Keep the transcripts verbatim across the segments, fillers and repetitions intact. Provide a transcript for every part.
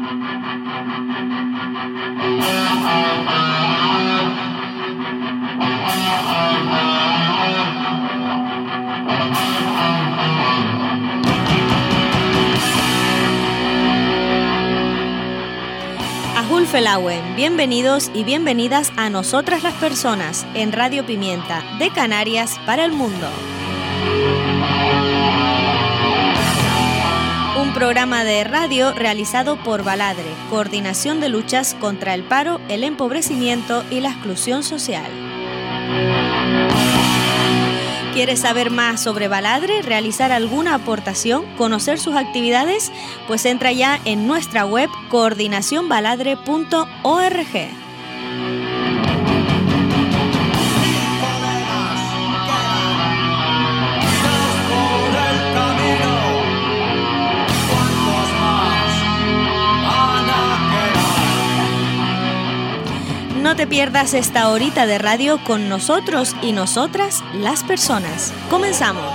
Felauen, bienvenidos y bienvenidas a Nosotras las Personas en Radio Pimienta de Canarias para el mundo. Un programa de radio realizado por Baladre, Coordinación de Luchas contra el Paro, el Empobrecimiento y la Exclusión Social. ¿Quieres saber más sobre Baladre, realizar alguna aportación, conocer sus actividades? Pues entra ya en nuestra web coordinación baladre punto org. No te pierdas esta horita de radio con nosotros y nosotras, las personas. ¡Comenzamos!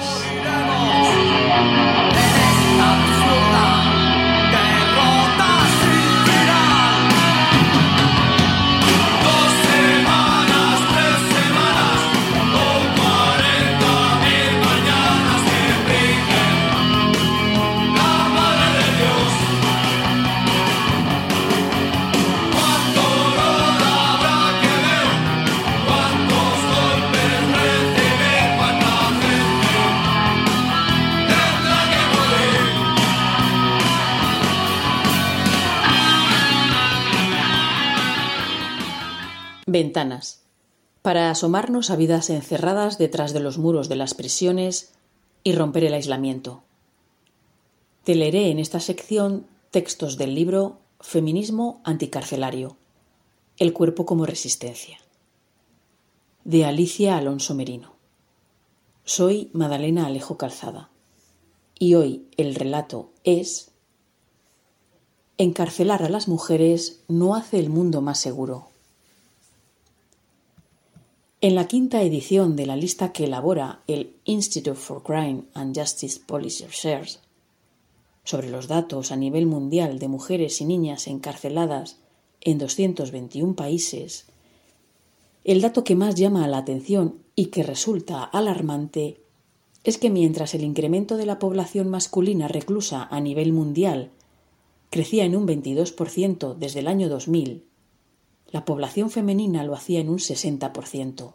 Ventanas, para asomarnos a vidas encerradas detrás de los muros de las prisiones y romper el aislamiento. Te leeré en esta sección textos del libro Feminismo anticarcelario, el cuerpo como resistencia, de Alicia Alonso Merino. Soy Madalena Alejo Calzada y hoy el relato es: encarcelar a las mujeres no hace el mundo más seguro. En la quinta edición de la lista que elabora el Institute for Crime and Justice Policy Research sobre los datos a nivel mundial de mujeres y niñas encarceladas en doscientos veintiún países, el dato que más llama la atención y que resulta alarmante es que mientras el incremento de la población masculina reclusa a nivel mundial crecía en un veintidós por ciento desde el año dos mil, la población femenina lo hacía en un sesenta por ciento.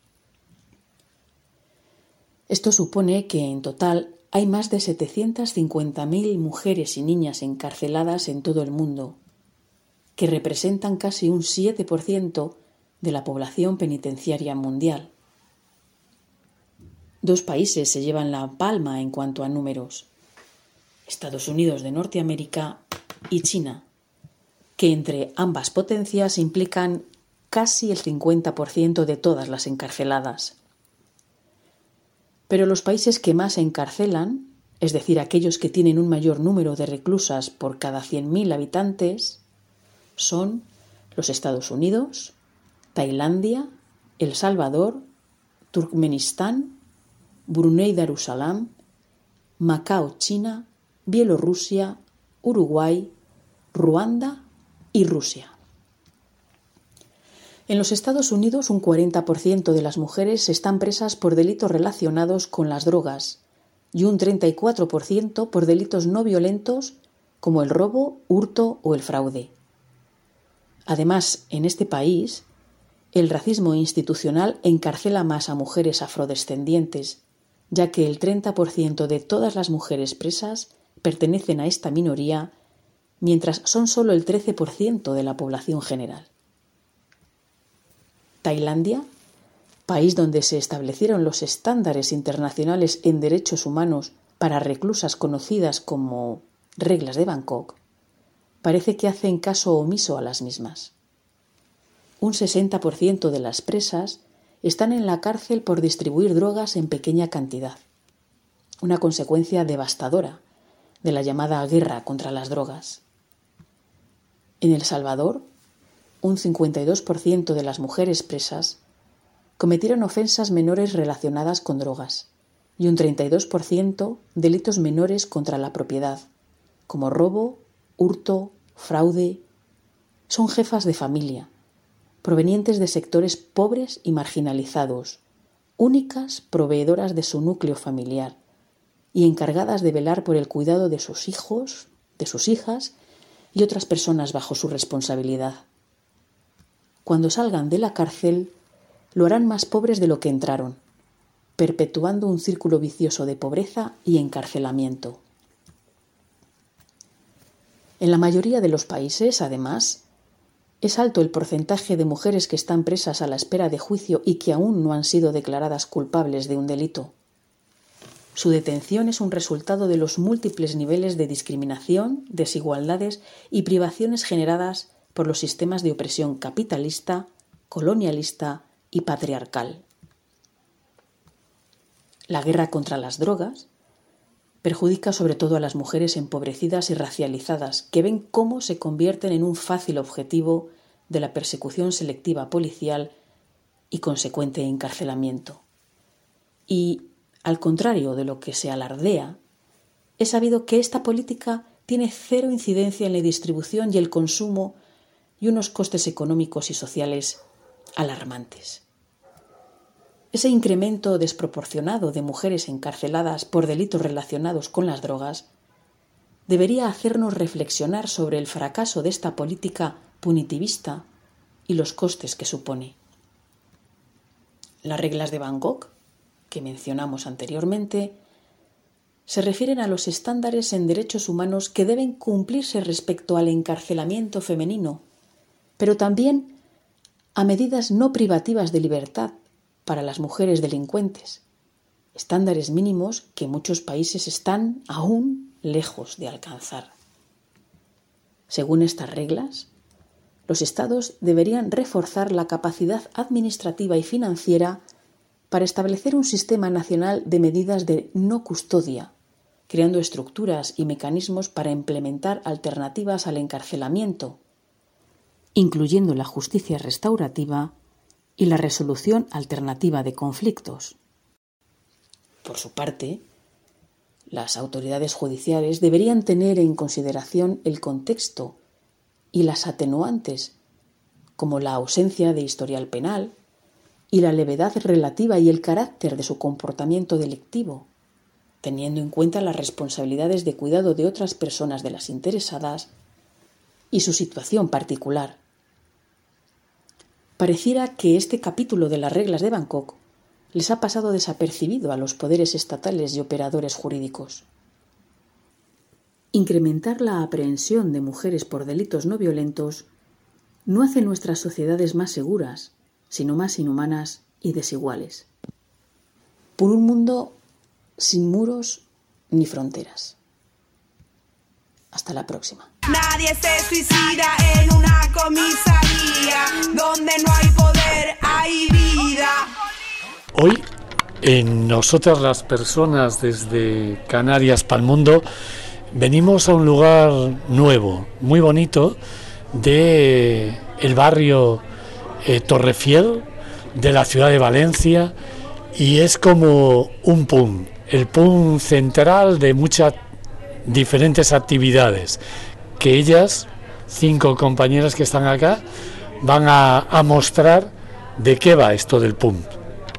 Esto supone que en total hay más de setecientas cincuenta mil mujeres y niñas encarceladas en todo el mundo, que representan casi un siete por ciento de la población penitenciaria mundial. Dos países se llevan la palma en cuanto a números: Estados Unidos de Norteamérica y China, que entre ambas potencias implican casi el cincuenta por ciento de todas las encarceladas. Pero los países que más encarcelan, es decir, aquellos que tienen un mayor número de reclusas por cada cien mil habitantes, son los Estados Unidos, Tailandia, El Salvador, Turkmenistán, Brunei Darussalam, Macao, China, Bielorrusia, Uruguay, Ruanda y Rusia. En los Estados Unidos, un cuarenta por ciento de las mujeres están presas por delitos relacionados con las drogas y un treinta y cuatro por ciento por delitos no violentos como el robo, hurto o el fraude. Además, en este país, el racismo institucional encarcela más a mujeres afrodescendientes, ya que el treinta por ciento de todas las mujeres presas pertenecen a esta minoría, mientras son solo el trece por ciento de la población general. Tailandia, país donde se establecieron los estándares internacionales en derechos humanos para reclusas conocidas como reglas de Bangkok, parece que hacen caso omiso a las mismas. Un sesenta por ciento de las presas están en la cárcel por distribuir drogas en pequeña cantidad, una consecuencia devastadora de la llamada guerra contra las drogas. En El Salvador, un cincuenta y dos por ciento de las mujeres presas cometieron ofensas menores relacionadas con drogas y un treinta y dos por ciento delitos menores contra la propiedad, como robo, hurto, fraude, son jefas de familia, provenientes de sectores pobres y marginalizados, únicas proveedoras de su núcleo familiar y encargadas de velar por el cuidado de sus hijos, de sus hijas y otras personas bajo su responsabilidad. Cuando salgan de la cárcel, lo harán más pobres de lo que entraron, perpetuando un círculo vicioso de pobreza y encarcelamiento. En la mayoría de los países, además, es alto el porcentaje de mujeres que están presas a la espera de juicio y que aún no han sido declaradas culpables de un delito. Su detención es un resultado de los múltiples niveles de discriminación, desigualdades y privaciones generadas por los sistemas de opresión capitalista, colonialista y patriarcal. La guerra contra las drogas perjudica sobre todo a las mujeres empobrecidas y racializadas, que ven cómo se convierten en un fácil objetivo de la persecución selectiva policial y consecuente encarcelamiento. Y, al contrario de lo que se alardea, es sabido que esta política tiene cero incidencia en la distribución y el consumo y unos costes económicos y sociales alarmantes. Ese incremento desproporcionado de mujeres encarceladas por delitos relacionados con las drogas debería hacernos reflexionar sobre el fracaso de esta política punitivista y los costes que supone. Las reglas de Bangkok, que mencionamos anteriormente, se refieren a los estándares en derechos humanos que deben cumplirse respecto al encarcelamiento femenino, pero también a medidas no privativas de libertad para las mujeres delincuentes, estándares mínimos que muchos países están aún lejos de alcanzar. Según estas reglas, los Estados deberían reforzar la capacidad administrativa y financiera para establecer un sistema nacional de medidas de no custodia, creando estructuras y mecanismos para implementar alternativas al encarcelamiento, incluyendo la justicia restaurativa y la resolución alternativa de conflictos. Por su parte, las autoridades judiciales deberían tener en consideración el contexto y las atenuantes, como la ausencia de historial penal y la levedad relativa y el carácter de su comportamiento delictivo, teniendo en cuenta las responsabilidades de cuidado de otras personas de las interesadas y su situación particular. Pareciera que este capítulo de las reglas de Bangkok les ha pasado desapercibido a los poderes estatales y operadores jurídicos. Incrementar la aprehensión de mujeres por delitos no violentos no hace nuestras sociedades más seguras, sino más inhumanas y desiguales. Por un mundo sin muros ni fronteras. Hasta la próxima. Nadie se suicida en una comisaría donde no hay poder, hay vida. Hoy, en Nosotras las Personas desde Canarias para el Mundo, venimos a un lugar nuevo, muy bonito, de el barrio eh, Torrefiel de la ciudad de Valencia, y es como un punto, el punto central de muchas diferentes actividades que ellas, cinco compañeras que están acá, van a, a mostrar de qué va esto del P U M.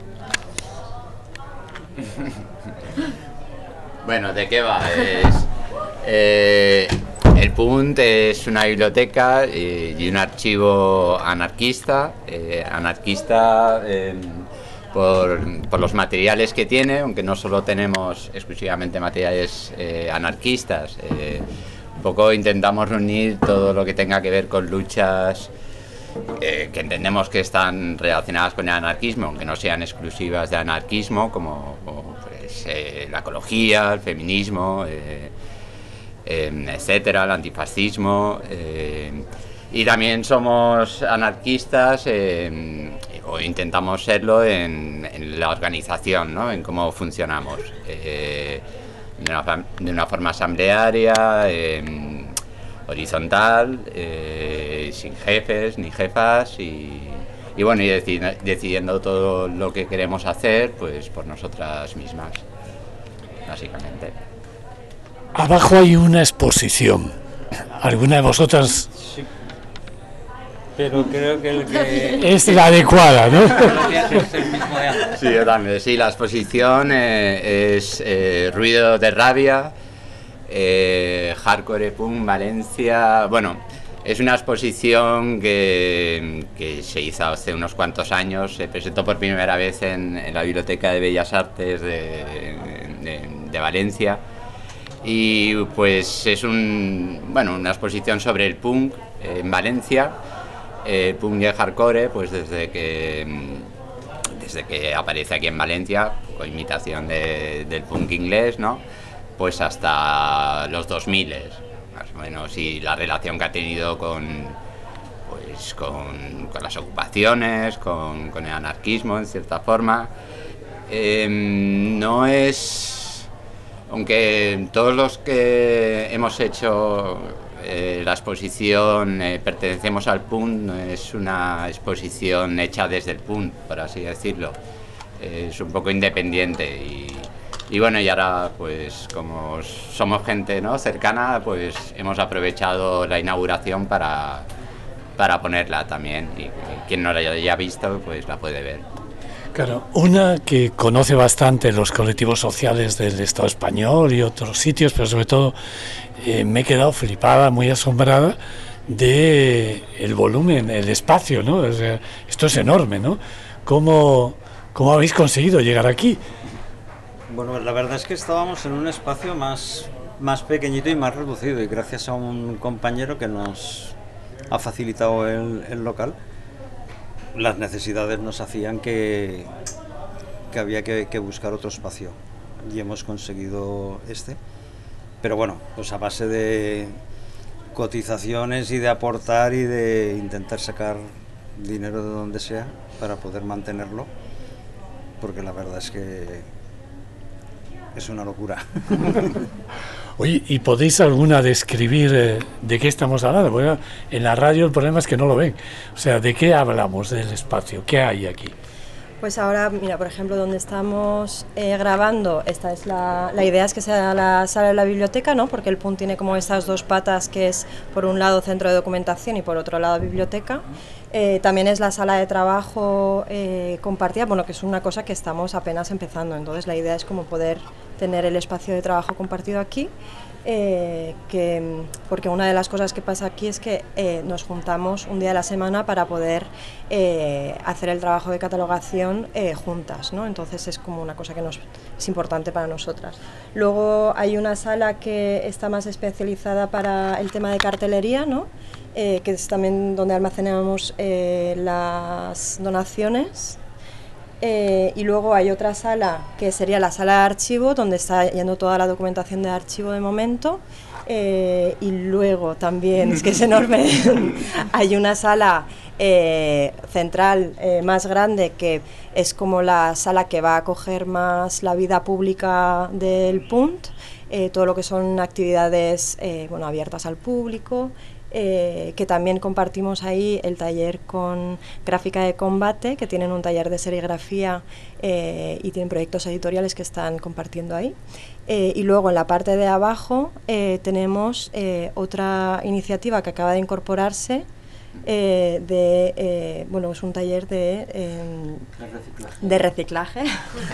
Bueno, ¿de qué va? Es, eh, el P U M es una biblioteca eh, y un archivo anarquista, eh, anarquista eh, por, por los materiales que tiene, aunque no solo tenemos exclusivamente materiales eh, anarquistas. Eh, un poco intentamos reunir todo lo que tenga que ver con luchas eh, que entendemos que están relacionadas con el anarquismo, aunque no sean exclusivas de anarquismo, como, como pues, eh, la ecología, el feminismo, eh, eh, etcétera, el antifascismo. Eh, y también somos anarquistas, eh, o intentamos serlo en, en la organización, ¿no? En cómo funcionamos. Eh, de, una, de una forma asamblearia, eh, horizontal, eh, sin jefes ni jefas, y, y bueno, y decid, decidiendo todo lo que queremos hacer, pues por nosotras mismas, básicamente. Abajo hay una exposición. ¿Alguna de vosotras? Sí. Pero creo que el que... Es la adecuada, ¿no? Es el mismo de antes. Sí, yo también. Sí, la exposición eh, es eh, Ruido de Rabia, eh, Hardcore Punk Valencia. Bueno, es una exposición que, que se hizo hace unos cuantos años. Se presentó por primera vez en, en la Biblioteca de Bellas Artes de, de, de Valencia. Y pues es un, bueno, una exposición sobre el punk en Valencia. Eh, punk y el hardcore, pues desde que desde que aparece aquí en Valencia, con imitación de, del punk inglés, ¿no? Pues hasta los dos mil, más o menos, y la relación que ha tenido con pues con, con las ocupaciones, con, con el anarquismo, en cierta forma. Eh, no es, aunque todos los que hemos hecho Eh, la exposición eh, pertenecemos al punk, no es una exposición hecha desde el punk, por así decirlo. Eh, es un poco independiente y, y bueno, y ahora pues como somos gente, ¿no?, cercana, pues hemos aprovechado la inauguración para, para ponerla también, y, y quien no la haya visto pues la puede ver. Claro, una que conoce bastante los colectivos sociales del Estado español y otros sitios, pero sobre todo eh, me he quedado flipada, muy asombrada de el volumen, el espacio, ¿no? O sea, esto es enorme, ¿no? ¿Cómo, cómo habéis conseguido llegar aquí? Bueno, la verdad es que estábamos en un espacio más, más pequeñito y más reducido, y gracias a un compañero que nos ha facilitado el, el local, las necesidades nos hacían que, que había que, que buscar otro espacio, y hemos conseguido este. Pero bueno, pues a base de cotizaciones y de aportar y de intentar sacar dinero de donde sea para poder mantenerlo, porque la verdad es que es una locura. Oye, ¿y podéis alguna describir eh, de qué estamos hablando? Bueno, en la radio el problema es que no lo ven. O sea, ¿de qué hablamos del espacio? ¿Qué hay aquí? Pues ahora, mira, por ejemplo, donde estamos eh, grabando, esta es la, la idea es que sea la sala de la biblioteca, ¿no? Porque el P U N tiene como estas dos patas, que es por un lado centro de documentación y por otro lado biblioteca. Eh, también es la sala de trabajo eh, compartida, bueno, que es una cosa que estamos apenas empezando, entonces la idea es como poder tener el espacio de trabajo compartido aquí, eh, que, porque una de las cosas que pasa aquí es que eh, nos juntamos un día a la semana para poder eh, hacer el trabajo de catalogación eh, juntas, ¿no? Entonces es como una cosa que nos, es importante para nosotras. Luego hay una sala que está más especializada para el tema de cartelería, ¿no? Eh, que es también donde almacenamos eh, las donaciones. Eh, y luego hay otra sala que sería la sala de archivo, donde está yendo toda la documentación de archivo de momento. Eh, y luego también, es que es enorme, hay una sala eh, central eh, más grande, que es como la sala que va a acoger más la vida pública del P U N T, eh, todo lo que son actividades eh, bueno, abiertas al público. Eh, que también compartimos ahí el taller con Gráfica de Combate, que tienen un taller de serigrafía eh, y tienen proyectos editoriales que están compartiendo ahí. Eh, y luego en la parte de abajo eh, tenemos eh, otra iniciativa que acaba de incorporarse, eh, de, eh, bueno, es un taller de, eh, de reciclaje,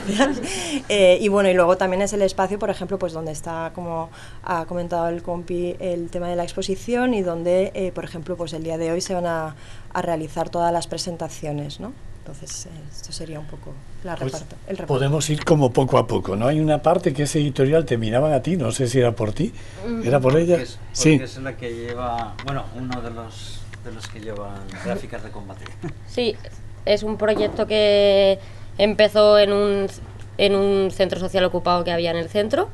eh, y bueno, y luego también es el espacio, por ejemplo, pues donde está, como ha comentado el compi, el tema de la exposición, y donde, eh, por ejemplo, pues el día de hoy se van a, a realizar todas las presentaciones, ¿no? Entonces, eh, esto sería un poco la pues reparto, el reparto. Podemos ir como poco a poco, ¿no? Hay una parte que es editorial, te miraban a ti, no sé si era por ti, ¿era por ella? Porque es, porque sí. Es la que lleva, bueno, uno de los de los que llevan Gráficas de Combate. Sí, es un proyecto que empezó en un, en un centro social ocupado que había en el centro,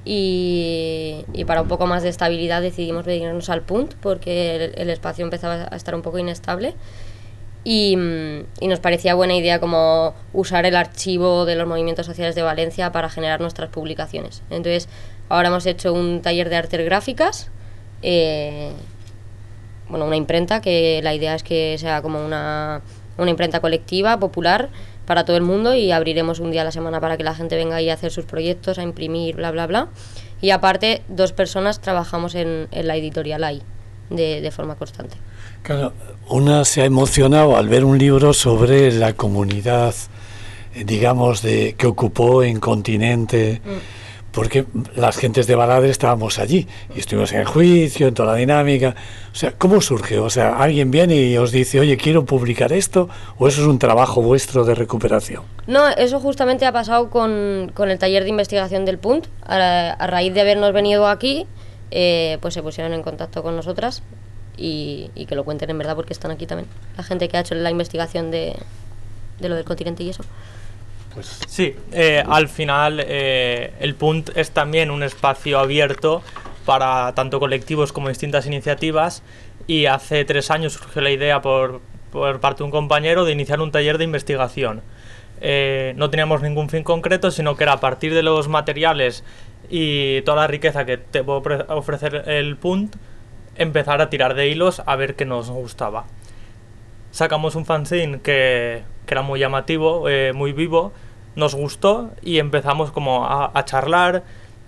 y, y para un poco más de estabilidad decidimos venirnos al P U N T, porque el, el espacio empezaba a estar un poco inestable, y, y nos parecía buena idea como usar el archivo de los movimientos sociales de Valencia para generar nuestras publicaciones. Entonces ahora hemos hecho un taller de artes gráficas, eh, bueno, una imprenta, que la idea es que sea como una, una imprenta colectiva, popular, para todo el mundo, y abriremos un día a la semana para que la gente venga ahí a hacer sus proyectos, a imprimir, bla, bla, bla. Y aparte, dos personas trabajamos en, en la editorial ahí. de, de forma constante. Claro, una se ha emocionado al ver un libro sobre la comunidad, digamos, de que ocupó en Continente, mm. porque las gentes de Baladre estábamos allí y estuvimos en el juicio, en toda la dinámica. O sea, ¿cómo surge? O sea, ¿alguien viene y os dice, oye, quiero publicar esto? ¿O eso es un trabajo vuestro de recuperación? No, eso justamente ha pasado con, con el taller de investigación del Punt. A, a raíz de habernos venido aquí, eh, pues se pusieron en contacto con nosotras. Y, y que lo cuenten en verdad porque están aquí también la gente que ha hecho la investigación de, de lo del continente y eso. Pues sí, eh, al final eh, el Punt es también un espacio abierto para tanto colectivos como distintas iniciativas, y hace tres años surgió la idea por, por parte de un compañero de iniciar un taller de investigación. Eh, no teníamos ningún fin concreto, sino que era a partir de los materiales y toda la riqueza que te puede ofrecer el Punt, empezar a tirar de hilos a ver qué nos gustaba. Sacamos un fanzine que, que era muy llamativo, eh, muy vivo, nos gustó y empezamos como a, a charlar.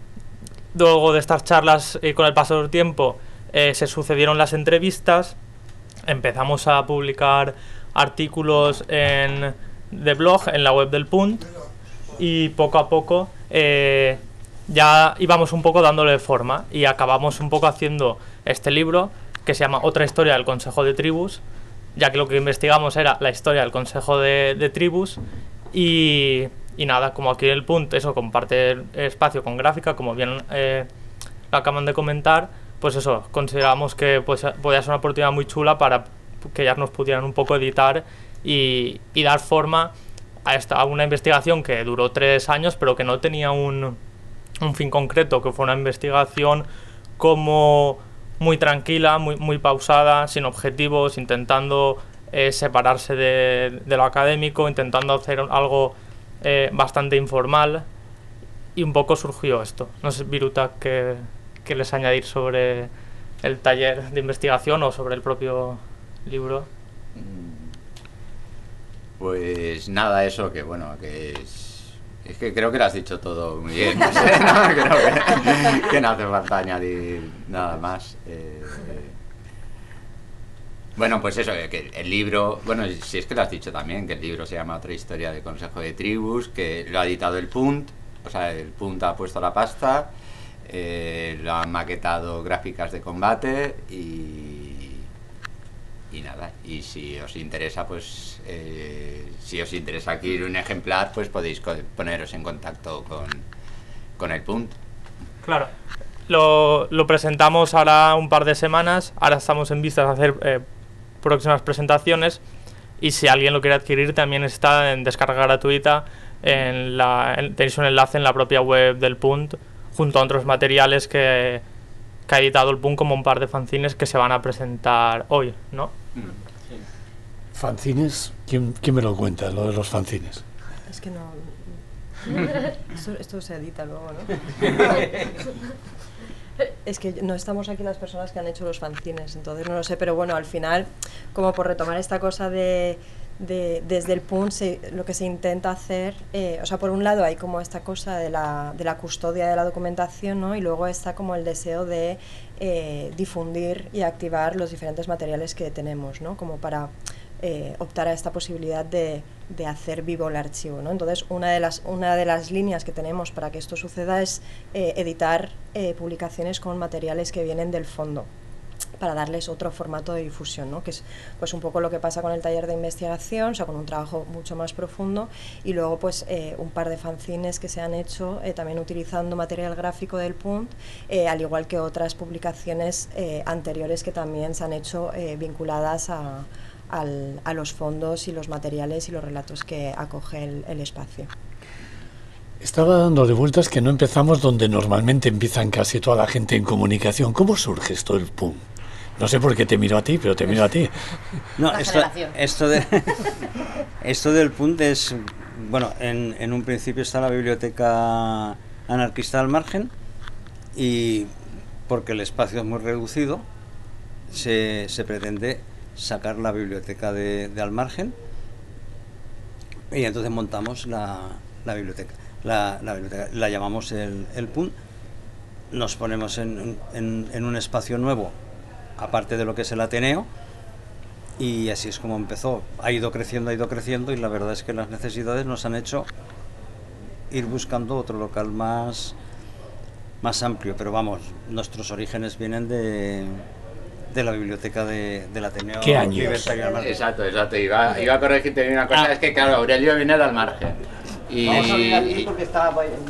Luego de estas charlas, eh, con el paso del tiempo, eh, se sucedieron las entrevistas, empezamos a publicar artículos en, de blog en la web del Punt, y poco a poco eh, ya íbamos un poco dándole forma y acabamos un poco haciendo este libro que se llama Otra historia del Consejo de Tribus, ya que lo que investigamos era la historia del Consejo de, de Tribus, y, y nada, como aquí en el Punt eso comparte el espacio con gráfica, como bien eh, lo acaban de comentar, pues eso, consideramos que pues, podía ser una oportunidad muy chula para que ellas nos pudieran un poco editar y, y dar forma a, esta, a una investigación que duró tres años, pero que no tenía un, un fin concreto, que fue una investigación como muy tranquila, muy, muy pausada, sin objetivos, intentando eh, separarse de, de lo académico, intentando hacer algo eh, bastante informal, y un poco surgió esto. No sé, Viruta, ¿qué, qué les añadir sobre el taller de investigación o sobre el propio libro? Pues nada, eso que bueno, que es, es que creo que lo has dicho todo muy bien, no sé, no, creo que, que no hace falta añadir nada más. Eh, bueno, pues eso, que el libro, bueno, si es que lo has dicho también, que el libro se llama Otra historia del Consejo de Tribus, que lo ha editado el Punt, o sea, el Punt ha puesto la pasta, eh, lo han maquetado Gráficas de Combate y, y nada, y si os interesa, pues eh, si os interesa adquirir un ejemplar, pues podéis poneros en contacto con, con el Punt. Claro, lo, lo presentamos ahora un par de semanas, ahora estamos en vistas de hacer eh, próximas presentaciones, y si alguien lo quiere adquirir también está en descarga gratuita, en la, en, tenéis un enlace en la propia web del Punt, junto a otros materiales que, que ha editado el Punt, como un par de fanzines que se van a presentar hoy, ¿no? Sí. ¿Fanzines? ¿Quién, ¿Quién me lo cuenta, lo de los fanzines? Es que no... esto, esto se edita luego, ¿no? Es que no estamos aquí las personas que han hecho los fanzines, entonces no lo sé, pero bueno, al final, como por retomar esta cosa de... De, desde el Punt se, lo que se intenta hacer, eh, o sea, por un lado hay como esta cosa de la, de la custodia de la documentación, ¿no? Y luego está como el deseo de eh, difundir y activar los diferentes materiales que tenemos, ¿no? Como para eh, optar a esta posibilidad de, de hacer vivo el archivo, ¿no? Entonces, una de las, una de las líneas que tenemos para que esto suceda es eh, editar eh, publicaciones con materiales que vienen del fondo, para darles otro formato de difusión, ¿no? Que es pues un poco lo que pasa con el taller de investigación, o sea, con un trabajo mucho más profundo, y luego pues eh, un par de fanzines que se han hecho eh, también utilizando material gráfico del Punt, eh, al igual que otras publicaciones eh, anteriores que también se han hecho eh, vinculadas a, al, a los fondos y los materiales y los relatos que acoge el, el espacio. Estaba dándole vueltas que no empezamos donde normalmente empiezan casi toda la gente en comunicación. ¿Cómo surge esto del Punt? No sé por qué te miro a ti, pero te miro a ti. No, esto, esto, de, esto del Punt es, bueno, en, en un principio está la biblioteca anarquista al margen, y porque el espacio es muy reducido, se, se pretende sacar la biblioteca de, de al margen, y entonces montamos la, la biblioteca. La, la biblioteca la llamamos el, el Punt, nos ponemos en, en, en un espacio nuevo aparte de lo que es el Ateneo, y así es como empezó. Ha ido creciendo, ha ido creciendo, y la verdad es que las necesidades nos han hecho ir buscando otro local más, más amplio, pero vamos, nuestros orígenes vienen de, de la biblioteca de, del Ateneo. ¿Qué años? Libertario Almargen. Exacto, exacto. Iba, iba a corregirte una cosa, Ah. es que claro, Aurelio viene del margen. Y, Vamos a mirar aquí y- porque está...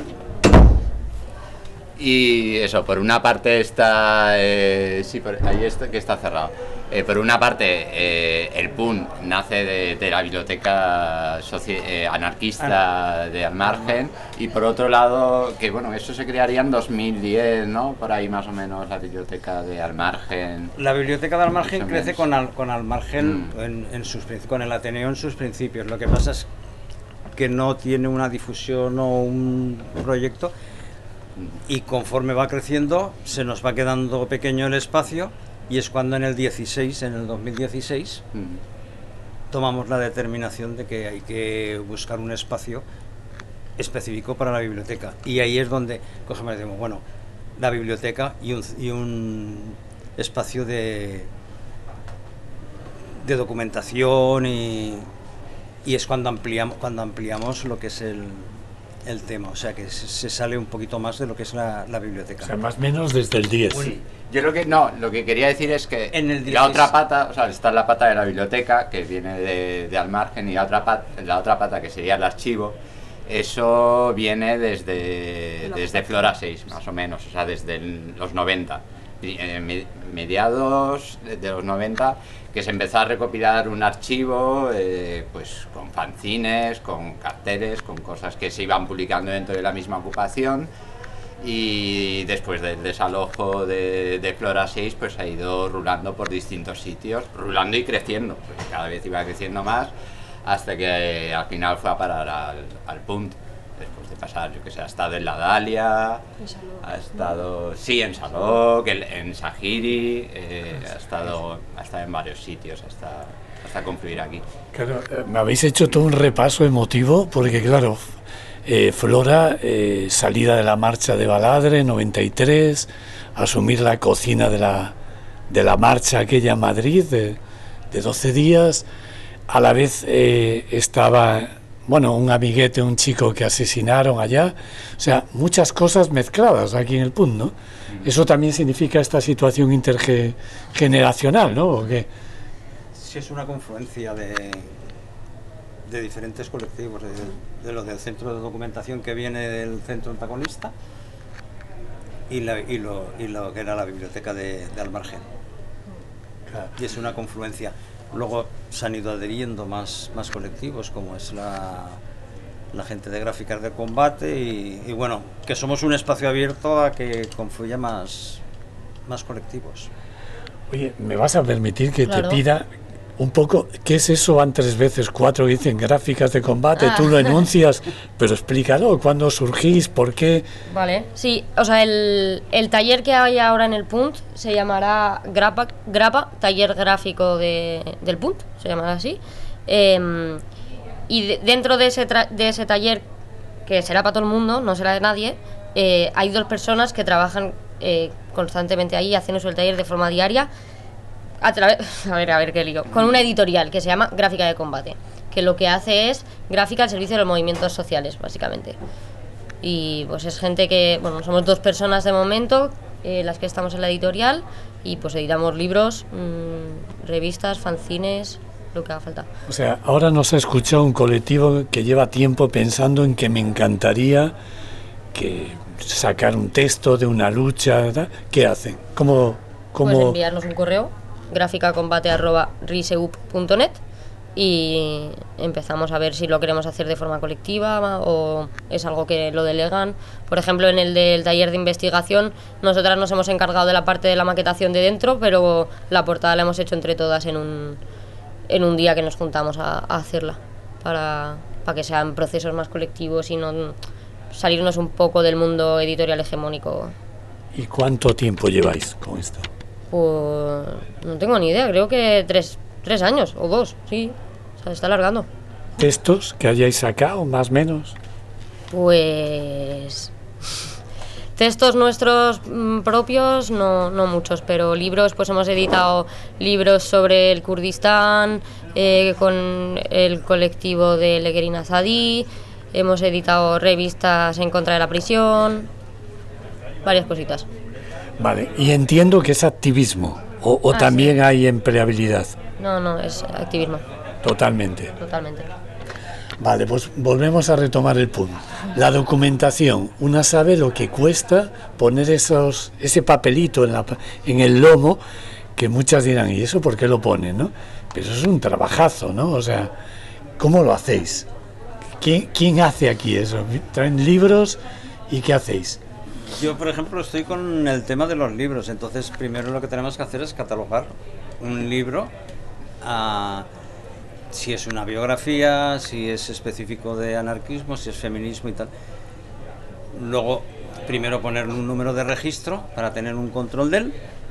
y eso, por una parte está, eh, sí, por, ahí está, que está cerrado. Eh, por una parte, eh, el P U N nace de, de la biblioteca soci- eh, anarquista de Almargen, y por otro lado, que bueno, eso se crearía en dos mil diez, ¿no? Por ahí más o menos la biblioteca de Almargen. La biblioteca de Almargen Más o crece menos. con, al, con Almargen, Mm. en, en sus, prin- con el Ateneo en sus principios. Lo que pasa es que no tiene una difusión o un proyecto, y conforme va creciendo se nos va quedando pequeño el espacio, y es cuando en el dieciséis, en el dos mil dieciséis, Mm. tomamos la determinación de que hay que buscar un espacio específico para la biblioteca. Y ahí es donde cogemos y decimos, bueno, la biblioteca y un, y un espacio de, de documentación, y, y es cuando ampliamos, cuando ampliamos lo que es el, el tema. O sea que se, se sale un poquito más de lo que es la, la biblioteca. O sea, más o menos desde el diez. Sí. Yo lo que no, lo que quería decir es que En el la dieciséis. otra pata, o sea, está la pata de la biblioteca que viene de, de Almargen, y la otra pata, la otra pata que sería el archivo, eso viene desde desde Flora seis, más o menos, o sea, desde el- los noventa, y, eh, me- mediados de, de los noventa, que se empezó a recopilar un archivo, eh, pues con fanzines, con carteles, con cosas que se iban publicando dentro de la misma ocupación. Y después del desalojo de, de Flora seis, pues ha ido rulando por distintos sitios, rulando y creciendo, pues cada vez iba creciendo más, hasta que eh, al final fue a parar al, al punto, después de pasar, yo que sé, ha estado en la Dalia, ha estado, sí, en Salok, en, en Sahiri, eh, ha, estado, ha estado en varios sitios hasta, hasta confluir aquí. Claro, eh, me habéis hecho todo un repaso emotivo, porque claro, eh, Flora, eh, salida de la marcha de Baladre, noventa y tres, asumir la cocina de la, de la marcha aquella en Madrid, de, de doce días, a la vez eh, estaba, bueno, un amiguete, un chico que asesinaron allá, o sea, muchas cosas mezcladas aquí en el P U N, ¿no? Eso también significa esta situación intergeneracional, ¿no? ¿O qué? Sí, es una confluencia de, de diferentes colectivos, de, de lo del centro de documentación que viene del centro antagonista, y, la, y, lo, y lo que era la biblioteca de, de Almargen. Claro. Y es una confluencia. Luego se han ido adheriendo más, más colectivos, como es la, la gente de Gráficas de Combate, y, y bueno, que somos un espacio abierto a que confluya más, más colectivos. Oye, ¿me vas a permitir que Claro. te pida un poco qué es eso? Van tres veces cuatro, dicen Gráficas de Combate, Ah. tú lo enuncias, pero explícalo, ¿cuándo surgís? ¿Por qué? Vale, sí, o sea, el, el taller que hay ahora en el P U N se llamará Grapa, Grapa Taller Gráfico de, del P U N, se llamará así. Eh, y de- dentro de ese, tra- de ese taller, que será para todo el mundo, no será de nadie, eh, hay dos personas que trabajan eh, constantemente ahí, haciendo el taller de forma diaria, a través, a ver, a ver qué lío, con una editorial que se llama Gráfica de Combate, que lo que hace es gráfica al servicio de los movimientos sociales, básicamente. Y pues es gente que, bueno, somos dos personas de momento, eh, las que estamos en la editorial, y pues editamos libros, mmm, revistas, fanzines, lo que haga falta. O sea, ahora nos ha escuchado un colectivo que lleva tiempo pensando en que me encantaría que sacar un texto de una lucha, ¿verdad? ¿Qué hacen? ¿Cómo, cómo... Puedes enviarnos un correo, graficacombate arroba riseup punto net, y empezamos a ver si lo queremos hacer de forma colectiva o es algo que lo delegan. Por ejemplo, en el del taller de investigación, nosotras nos hemos encargado de la parte de la maquetación de dentro, pero la portada la hemos hecho entre todas en un, en un día que nos juntamos a, a hacerla, para, para que sean procesos más colectivos y no salirnos un poco del mundo editorial hegemónico. ¿Y cuánto tiempo lleváis con esto? Pues no tengo ni idea, creo que tres, tres años o dos, sí, o sea, se está alargando. ¿Textos que hayáis sacado, más o menos? Pues Textos nuestros mm, propios, no, no muchos, pero libros, pues hemos editado libros sobre el Kurdistán, eh, con el colectivo de Legerin Azadi, hemos editado revistas en contra de la prisión, varias cositas. Vale, y entiendo que es activismo, o, o Ah, también sí. hay empleabilidad. No, no, es activismo, Totalmente. totalmente. Vale, pues volvemos a retomar el punto. La documentación, una sabe lo que cuesta poner esos, ese papelito en, la, en el lomo, que muchas dirán, ¿y eso por qué lo ponen, no? Pero eso es un trabajazo, ¿no? O sea, ¿cómo lo hacéis? ¿Quién, quién hace aquí eso? ¿Traen libros y qué hacéis? Yo, por ejemplo, estoy con el tema de los libros, entonces primero lo que tenemos que hacer es catalogar un libro, a, si es una biografía, si es específico de anarquismo, si es feminismo y tal. Luego, primero ponerle un número de registro para tener un control de él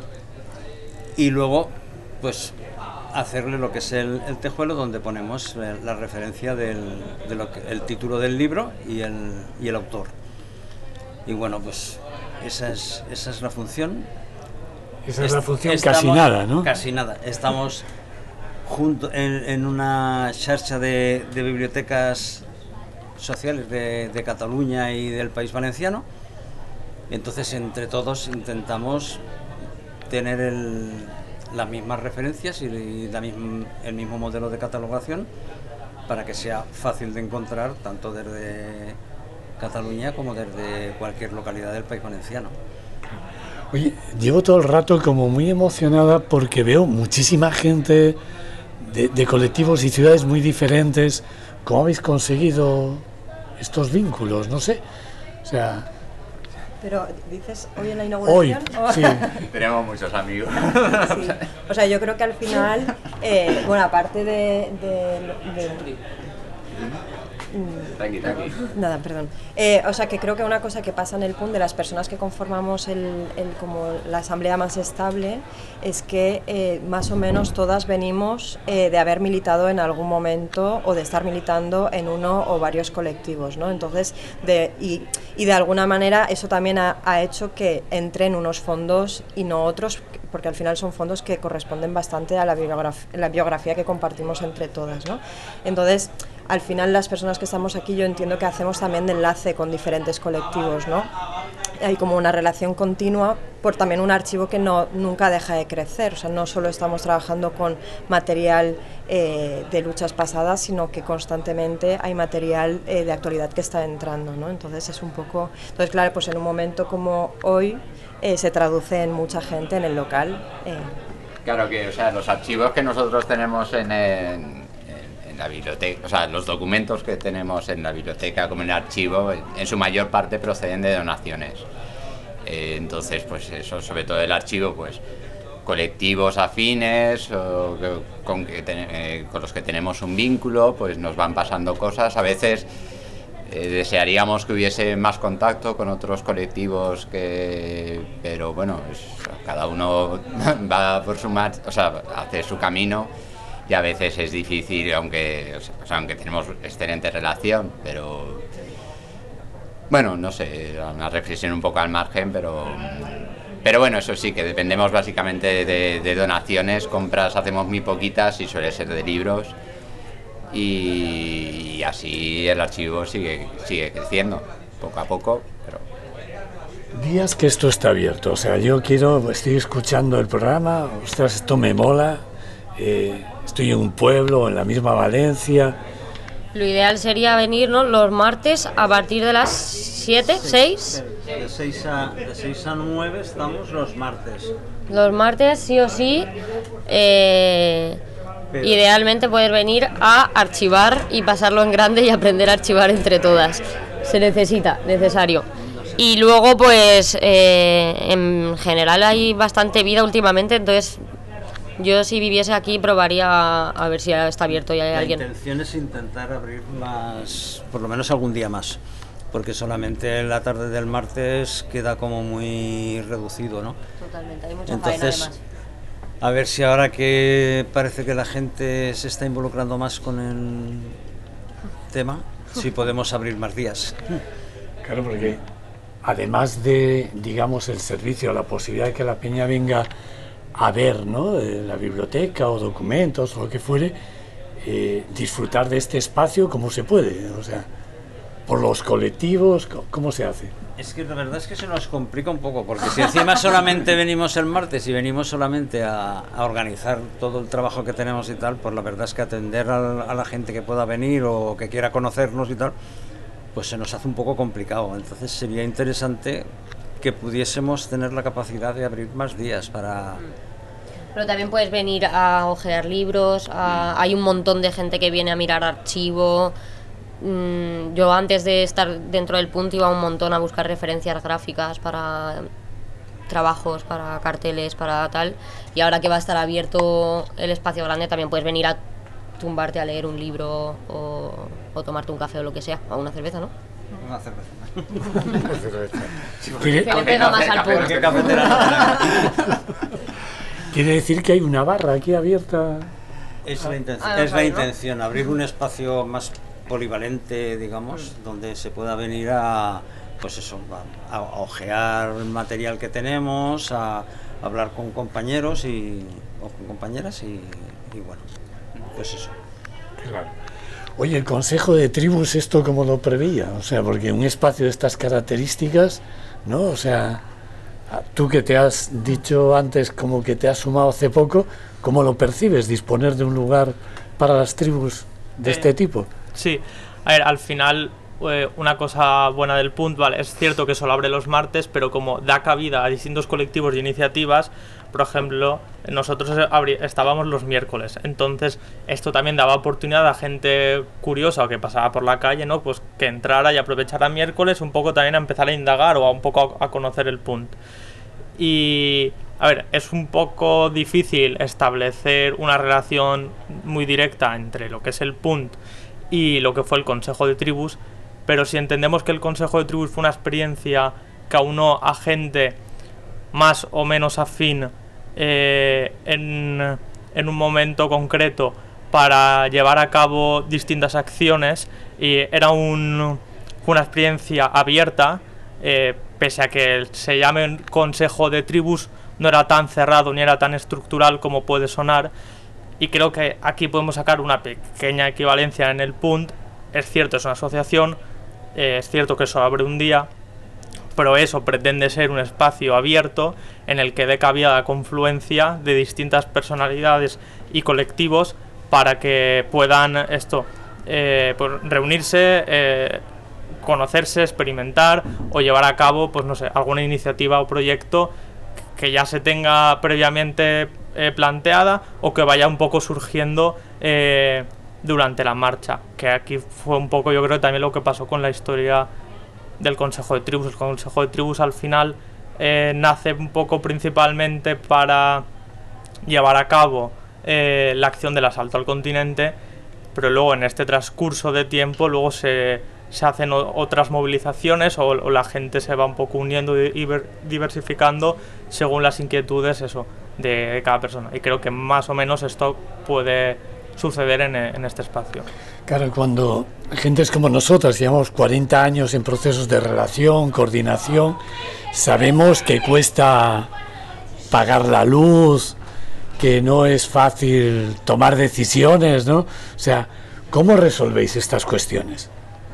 y luego, pues, hacerle lo que es el, el tejuelo, donde ponemos la, la referencia del de lo que, el título del libro y el, y el autor. Y bueno, pues esa es, esa es la función. Esa es la Est- función, estamos- casi nada, ¿no? Casi nada. Estamos junto en, en una charcha de, de bibliotecas sociales de, de Cataluña y del País Valenciano. Entonces, entre todos intentamos tener el, las mismas referencias y la misma, el mismo modelo de catalogación para que sea fácil de encontrar tanto desde Cataluña como desde cualquier localidad del País Valenciano. Oye, llevo todo el rato como muy emocionada porque veo muchísima gente de, de colectivos y ciudades muy diferentes. ¿Cómo habéis conseguido estos vínculos? No sé. O sea, Pero dices hoy en la hoy, inauguración. ¿O? sí. Tenemos muchos amigos. Sí. O sea, yo creo que al final, eh, bueno, aparte de, de- de- Tranqui, tranqui. Nada, perdón. Eh, o sea, que creo que una cosa que pasa en el P U N de las personas que conformamos el, el- como la asamblea más estable es que eh, más o menos todas venimos eh, de haber militado en algún momento o de estar militando en uno o varios colectivos, ¿no? Entonces, de, y, y de alguna manera eso también ha, ha hecho que entren unos fondos y no otros, porque al final son fondos que corresponden bastante a la, biograf- la biografía que compartimos entre todas, ¿no? Entonces, al final las personas que estamos aquí yo entiendo que hacemos también de enlace con diferentes colectivos, ¿no? Hay como una relación continua por también un archivo que no, nunca deja de crecer, o sea, no solo estamos trabajando con material eh, de luchas pasadas, sino que constantemente hay material eh, de actualidad que está entrando, ¿no? Entonces es un poco, entonces claro, pues en un momento como hoy eh, se traduce en mucha gente en el local. Eh. Claro que, o sea, los archivos que nosotros tenemos en, en, en la biblioteca, o sea, los documentos que tenemos en la biblioteca como en el archivo, en su mayor parte proceden de donaciones. Eh, entonces, pues eso, sobre todo el archivo, pues colectivos afines o que, con, que ten, eh, con los que tenemos un vínculo, pues nos van pasando cosas. A veces eh, desearíamos que hubiese más contacto con otros colectivos, que, pero bueno, es, cada uno va por su mar, o sea, hace su camino y a veces es difícil, aunque, o sea, aunque tenemos excelente relación, pero bueno, no sé, una reflexión un poco al margen, pero pero bueno, eso sí, que dependemos básicamente de, de donaciones, compras hacemos muy poquitas y suele ser de libros, y, y así el archivo sigue, sigue creciendo, poco a poco, pero... Días que esto está abierto, o sea, yo quiero, estoy escuchando el programa, ostras, esto me mola, eh, estoy en un pueblo, en la misma Valencia. Lo ideal sería venir, ¿no?, los martes a partir de las siete, seis. De seis a, de seis a nueve estamos los martes. Los martes, sí o sí. Eh, Pero- idealmente poder venir a archivar y pasarlo en grande y aprender a archivar entre todas. Se necesita, necesario. Y luego, pues, eh, en general hay bastante vida últimamente, entonces yo si viviese aquí probaría a, a ver si está abierto y hay La alguien. intención es intentar abrir más, por lo menos algún día más, porque solamente la tarde del martes queda como muy reducido, ¿no? Totalmente, hay mucha Entonces, faena además. a ver si ahora que parece que la gente se está involucrando más con el tema, si podemos abrir más días. Claro, porque además de, digamos, el servicio, la posibilidad de que la peña venga a ver, ¿no?, eh, la biblioteca o documentos o lo que fuere, eh, disfrutar de este espacio como se puede, o sea, por los colectivos, ¿cómo se hace? Es que la verdad es que se nos complica un poco, porque si encima solamente venimos el martes y venimos solamente a, a organizar todo el trabajo que tenemos y tal, pues la verdad es que atender a, a la gente que pueda venir o que quiera conocernos y tal, pues se nos hace un poco complicado. Entonces sería interesante que pudiésemos tener la capacidad de abrir más días para... Pero también puedes venir a ojear libros, a, hay un montón de gente que viene a mirar archivo. Mm, yo antes de estar dentro del punto iba un montón a buscar referencias gráficas para trabajos, para carteles, para tal. Y ahora que va a estar abierto el espacio grande también puedes venir a tumbarte a leer un libro o, o tomarte un café o lo que sea, o una cerveza, ¿no? Una cerveza. Una cerveza. Que le pega más al punto. ¿Qué cafetera no? Quiere decir que hay una barra aquí abierta. Es la intención, Ah, es la ¿no? intención, abrir un espacio más polivalente, digamos, mm. donde se pueda venir a, pues eso, a, a ojear el material que tenemos, a, a hablar con compañeros y o con compañeras y, y bueno, pues eso. Claro. Oye, el Consejo de Tribus, ¿esto cómo lo preveía? O sea, porque un espacio de estas características, ¿no? O sea, tú que te has dicho antes como que te has sumado hace poco, ¿cómo lo percibes, disponer de un lugar para las tribus de eh, este tipo? Sí, a ver, al final eh, una cosa buena del Punt, vale, es cierto que solo abre los martes, pero como da cabida a distintos colectivos y iniciativas, por ejemplo, nosotros abri- estábamos los miércoles, entonces esto también daba oportunidad a gente curiosa o que pasaba por la calle, ¿no?, pues que entrara y aprovechara miércoles un poco también a empezar a indagar o a un poco a, a conocer el Punt. Y a ver, es un poco difícil establecer una relación muy directa entre lo que es el Punt y lo que fue el Consejo de Tribus, pero si entendemos que el Consejo de Tribus fue una experiencia que aunó a gente más o menos afín eh, en, en un momento concreto para llevar a cabo distintas acciones, y era un, una experiencia abierta, eh, pese a que se llame Consejo de Tribus, no era tan cerrado ni era tan estructural como puede sonar. Y creo que aquí podemos sacar una pequeña equivalencia en el Punt. Es cierto, es una asociación, eh, es cierto que solo abre un día, pero eso pretende ser un espacio abierto en el que dé cabida a la confluencia de distintas personalidades y colectivos para que puedan esto eh, pues reunirse, eh, conocerse, experimentar o llevar a cabo, pues no sé, alguna iniciativa o proyecto que ya se tenga previamente eh, planteada o que vaya un poco surgiendo eh, durante la marcha, que aquí fue un poco, yo creo, también lo que pasó con la historia del Consejo de Tribus. El Consejo de Tribus al final eh, nace un poco principalmente para llevar a cabo eh, la acción del asalto al continente, pero luego en este transcurso de tiempo luego se, se hacen o, otras movilizaciones o, o la gente se va un poco uniendo y, y diversificando según las inquietudes eso de cada persona, y creo que más o menos esto puede suceder en, en este espacio. Claro, cuando gentes como nosotras llevamos cuarenta años en procesos de relación, coordinación, sabemos que cuesta pagar la luz, que no es fácil tomar decisiones, ¿no? O sea, ¿cómo resolvéis estas cuestiones?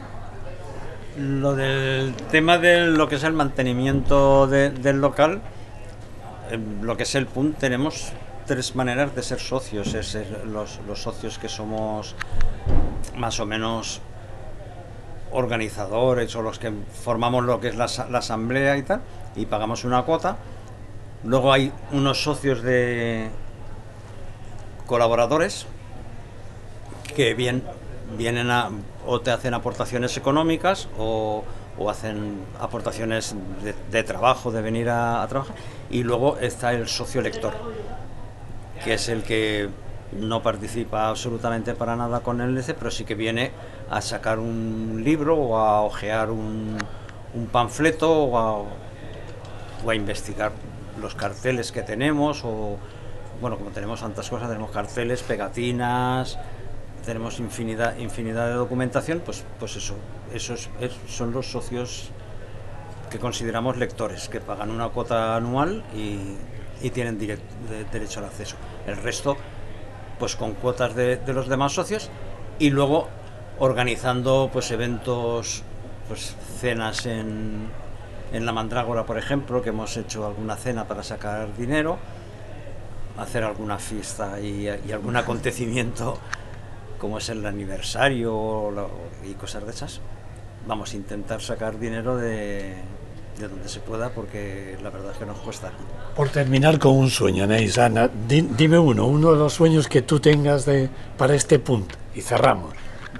Lo del tema de lo que es el mantenimiento de, del local, eh, lo que es el Punt, tenemos tres maneras de ser socios. Es ser los, los socios que somos más o menos organizadores o los que formamos lo que es la, la asamblea y tal, y pagamos una cuota. Luego hay unos socios de colaboradores que bien vienen a o te hacen aportaciones económicas o, o hacen aportaciones de, de trabajo, de venir a, a trabajar. Y luego está el socio lector, que es el que no participa absolutamente para nada con el E C E, pero sí que viene a sacar un libro o a hojear un, un panfleto o a, o a investigar los carteles que tenemos, o bueno, como tenemos tantas cosas, tenemos carteles, pegatinas, tenemos infinidad infinidad de documentación, pues pues eso, esos es, son los socios que consideramos lectores, que pagan una cuota anual y, y tienen direct, de, derecho al acceso. El resto, pues con cuotas de, de los demás socios, y luego organizando pues eventos, pues cenas en, en la Mandrágora, por ejemplo, que hemos hecho alguna cena para sacar dinero, hacer alguna fiesta y, y algún acontecimiento como es el aniversario o lo, y cosas de esas. Vamos a intentar sacar dinero de, de donde se pueda, porque la verdad es que nos cuesta. Por terminar con un sueño, Neis, Ana, di, dime uno, uno de los sueños que tú tengas de, para este punto, y cerramos.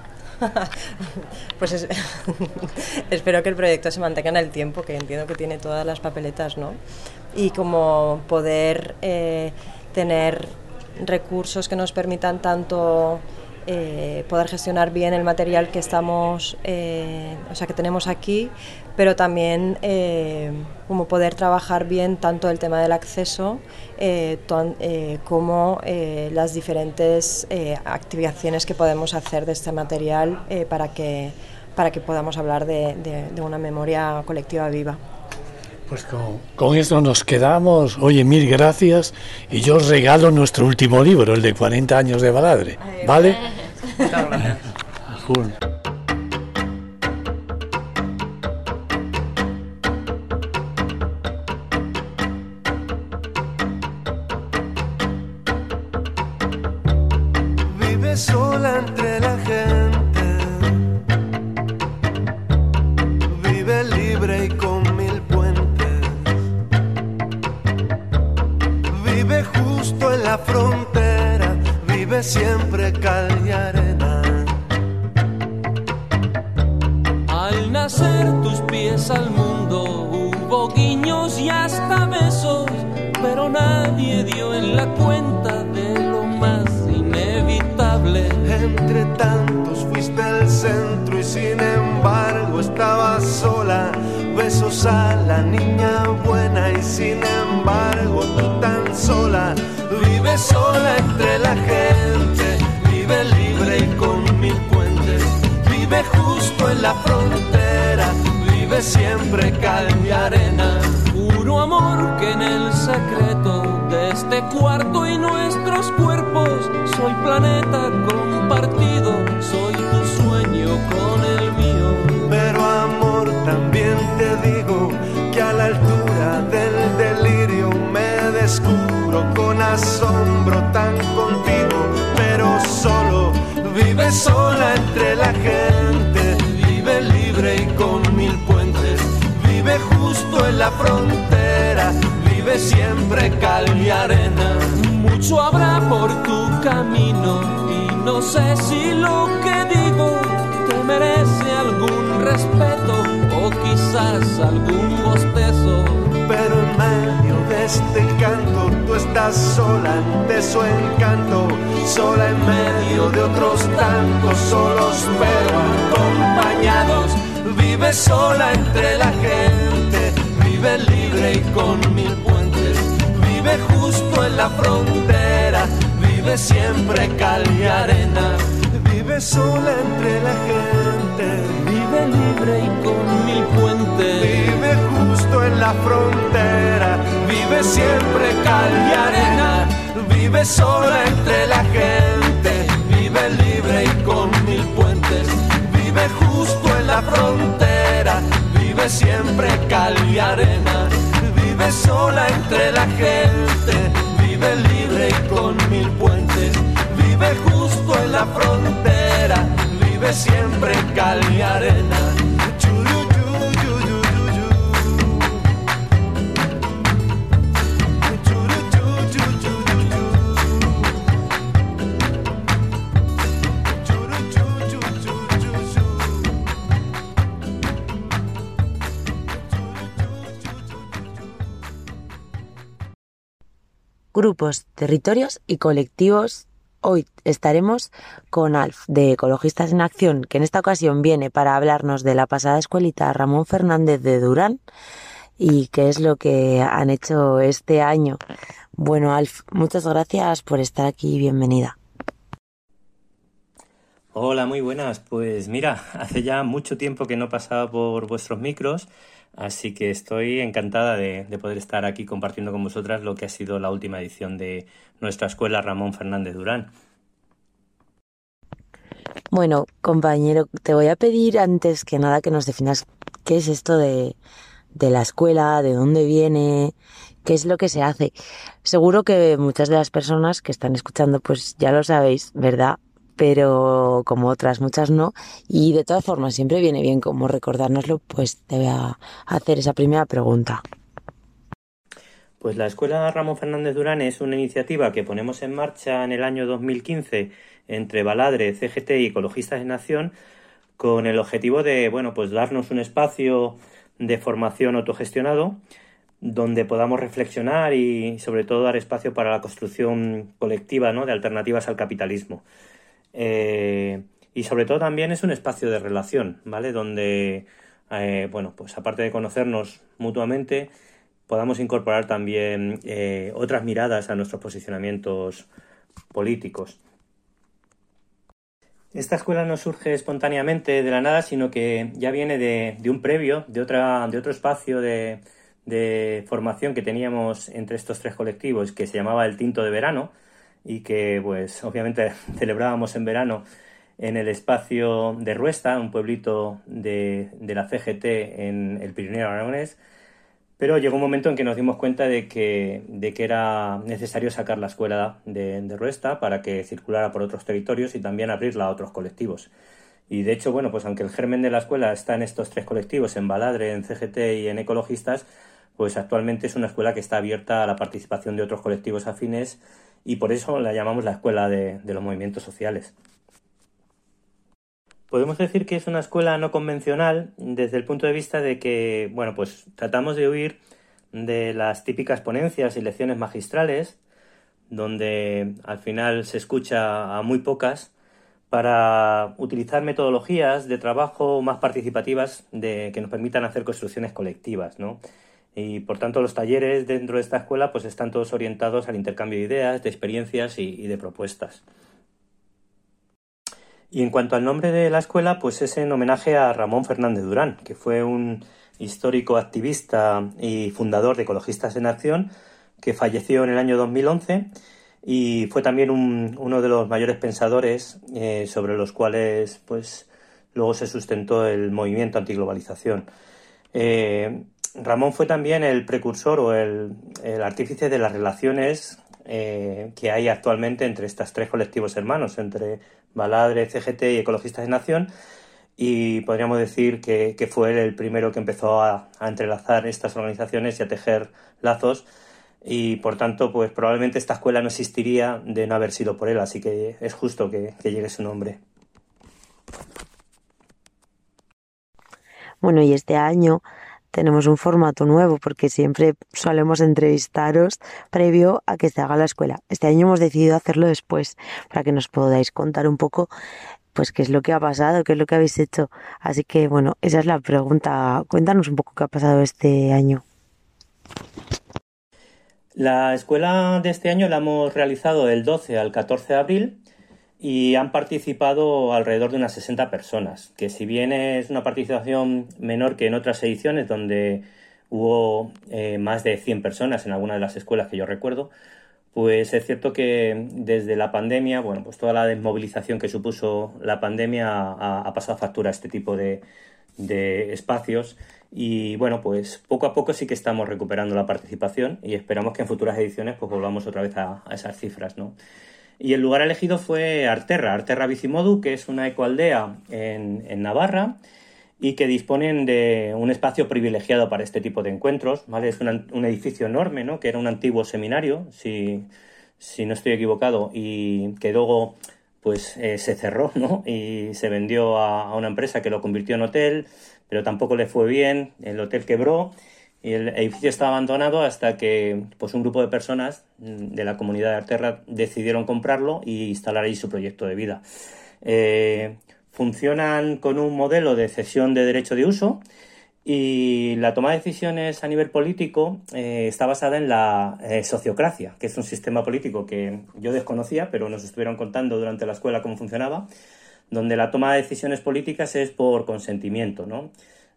Pues es, espero que el proyecto se mantenga en el tiempo, que entiendo que tiene todas las papeletas, ¿no? Y como poder eh, tener recursos que nos permitan tanto eh, poder gestionar bien el material que estamos, eh, o sea, que tenemos aquí, pero también eh, como poder trabajar bien tanto el tema del acceso eh, ton, eh, como eh, las diferentes eh, activaciones que podemos hacer de este material eh, para que para que podamos hablar de, de, de una memoria colectiva viva. Pues con, con esto nos quedamos. Oye, mil gracias, y yo os regalo nuestro último libro, el de cuarenta años de Baladre, ¿vale? Muchas gracias. Cool. Vive sola entre la gente, vive libre y con mil puentes, vive justo en la frontera, vive siempre cal y arena. Al nacer tus pies al mundo hubo guiños y hasta besos, pero nadie dio en la cuenta de lo más inevitable. Entre tantos fuiste el centro y sin embargo estabas sola. Besos a la niña buena y sin embargo tú tan sola. Vive sola entre la gente, vive libre y con mil puentes, vive justo en la frontera, vive siempre cal y arena. Puro amor que en el secreto de este cuarto y nuestros cuerpos, soy planeta compartido, soy tu sueño con el mío. Pero amor, también te digo que a la altura del delirio me descubro con asombro tan contigo, pero solo. Vive sola entre la gente, vive libre y con mil puentes, vive justo en la frontera, vive siempre cal y arena. Mucho habrá por tu camino y no sé si lo que digo te merece algún respeto o quizás algún bostezo. Pero en medio de este canto tú estás sola ante su encanto, sola en medio de otros tantos solos pero acompañados. Vive sola entre la gente, vive libre y con mil puentes, vive justo en la frontera, vive siempre cal y arena. Vive sola entre la gente, vive libre y con mil puentes, vive justo en la frontera, vive siempre cal y arena. Vive sola entre la gente, vive libre y con mil puentes, vive justo en la frontera, vive siempre cal y arena. Vive sola entre la gente, vive libre y con mil puentes, vive justo en la frontera, vive siempre cal y arena. Grupos, territorios y colectivos. Hoy estaremos con Alf, de Ecologistas en Acción, que en esta ocasión viene para hablarnos de la pasada escuelita Ramón Fernández de Durán y qué es lo que han hecho este año. Bueno, Alf, muchas gracias por estar aquí, bienvenida. Hola, muy buenas. Pues mira, hace ya mucho tiempo que no pasaba por vuestros micros, Así que estoy encantada de, de poder estar aquí compartiendo con vosotras lo que ha sido la última edición de nuestra escuela Ramón Fernández Durán. Bueno, compañero, te voy a pedir antes que nada que nos definas qué es esto de, de la escuela, de dónde viene, qué es lo que se hace. Seguro que muchas de las personas que están escuchando pues ya lo sabéis, ¿verdad? Pero como otras muchas no, y de todas formas siempre viene bien como recordárnoslo, pues te voy a hacer esa primera pregunta. Pues la Escuela Ramón Fernández Durán es una iniciativa que ponemos en marcha en el año dos mil quince entre Baladre, C G T y Ecologistas en Acción, con el objetivo de, bueno, pues darnos un espacio de formación autogestionado donde podamos reflexionar y sobre todo dar espacio para la construcción colectiva, ¿no?, de alternativas al capitalismo. Eh, y sobre todo también es un espacio de relación, ¿vale?, donde, eh, bueno, pues aparte de conocernos mutuamente, podamos incorporar también eh, otras miradas a nuestros posicionamientos políticos. Esta escuela no surge espontáneamente de la nada, sino que ya viene de, de un previo, de, otra, de otro espacio de, de formación que teníamos entre estos tres colectivos, que se llamaba el Tinto de Verano, y que pues obviamente celebrábamos en verano en el espacio de Ruesta, un pueblito de, de la C G T en el Pirineo aragonés, pero llegó un momento en que nos dimos cuenta de que, de que era necesario sacar la escuela de, de Ruesta para que circulara por otros territorios y también abrirla a otros colectivos. Y de hecho, bueno, pues aunque el germen de la escuela está en estos tres colectivos, en Baladre, en C G T y en Ecologistas, pues actualmente es una escuela que está abierta a la participación de otros colectivos afines y por eso la llamamos la escuela de, de los movimientos sociales. Podemos decir que es una escuela no convencional desde el punto de vista de que, bueno, pues tratamos de huir de las típicas ponencias y lecciones magistrales, donde al final se escucha a muy pocas, para utilizar metodologías de trabajo más participativas de, que nos permitan hacer construcciones colectivas, ¿no? Y por tanto los talleres dentro de esta escuela pues están todos orientados al intercambio de ideas, de experiencias y, y de propuestas. Y en cuanto al nombre de la escuela, pues es en homenaje a Ramón Fernández Durán, que fue un histórico activista y fundador de Ecologistas en Acción, que falleció en el año dos mil once y fue también un, uno de los mayores pensadores eh, sobre los cuales pues luego se sustentó el movimiento antiglobalización. Eh, Ramón fue también el precursor o el, el artífice de las relaciones eh, que hay actualmente entre estos tres colectivos hermanos, entre Baladre, C G T y Ecologistas en Acción, y podríamos decir que, que fue él el primero que empezó a, a entrelazar estas organizaciones y a tejer lazos, y por tanto pues probablemente esta escuela no existiría de no haber sido por él, así que es justo que, que llegue su nombre. Bueno, y este año tenemos un formato nuevo porque siempre solemos entrevistaros previo a que se haga la escuela. Este año hemos decidido hacerlo después para que nos podáis contar un poco pues qué es lo que ha pasado, qué es lo que habéis hecho. Así que bueno, esa es la pregunta. Cuéntanos un poco qué ha pasado este año. La escuela de este año la hemos realizado del doce al catorce de abril y han participado alrededor de unas sesenta personas, que si bien es una participación menor que en otras ediciones donde hubo eh, más de cien personas en alguna de las escuelas que yo recuerdo, pues es cierto que desde la pandemia, bueno, pues toda la desmovilización que supuso la pandemia ha, ha pasado factura a este tipo de, de espacios y bueno, pues poco a poco sí que estamos recuperando la participación y esperamos que en futuras ediciones pues volvamos otra vez a, a esas cifras, ¿no? Y el lugar elegido fue Arterra, Arterra Bicimodu, que es una ecoaldea en, en Navarra y que disponen de un espacio privilegiado para este tipo de encuentros, ¿vale? Es una, un edificio enorme, ¿no?, que era un antiguo seminario, si, si no estoy equivocado, y que luego pues eh, se cerró, ¿no?, y se vendió a, a una empresa que lo convirtió en hotel, pero tampoco le fue bien, el hotel quebró y el edificio estaba abandonado hasta que pues un grupo de personas de la comunidad de Arterra decidieron comprarlo y instalar ahí su proyecto de vida. Eh, funcionan con un modelo de cesión de derecho de uso y la toma de decisiones a nivel político eh, está basada en la eh, sociocracia, que es un sistema político que yo desconocía, pero nos estuvieron contando durante la escuela cómo funcionaba, donde la toma de decisiones políticas es por consentimiento, ¿no?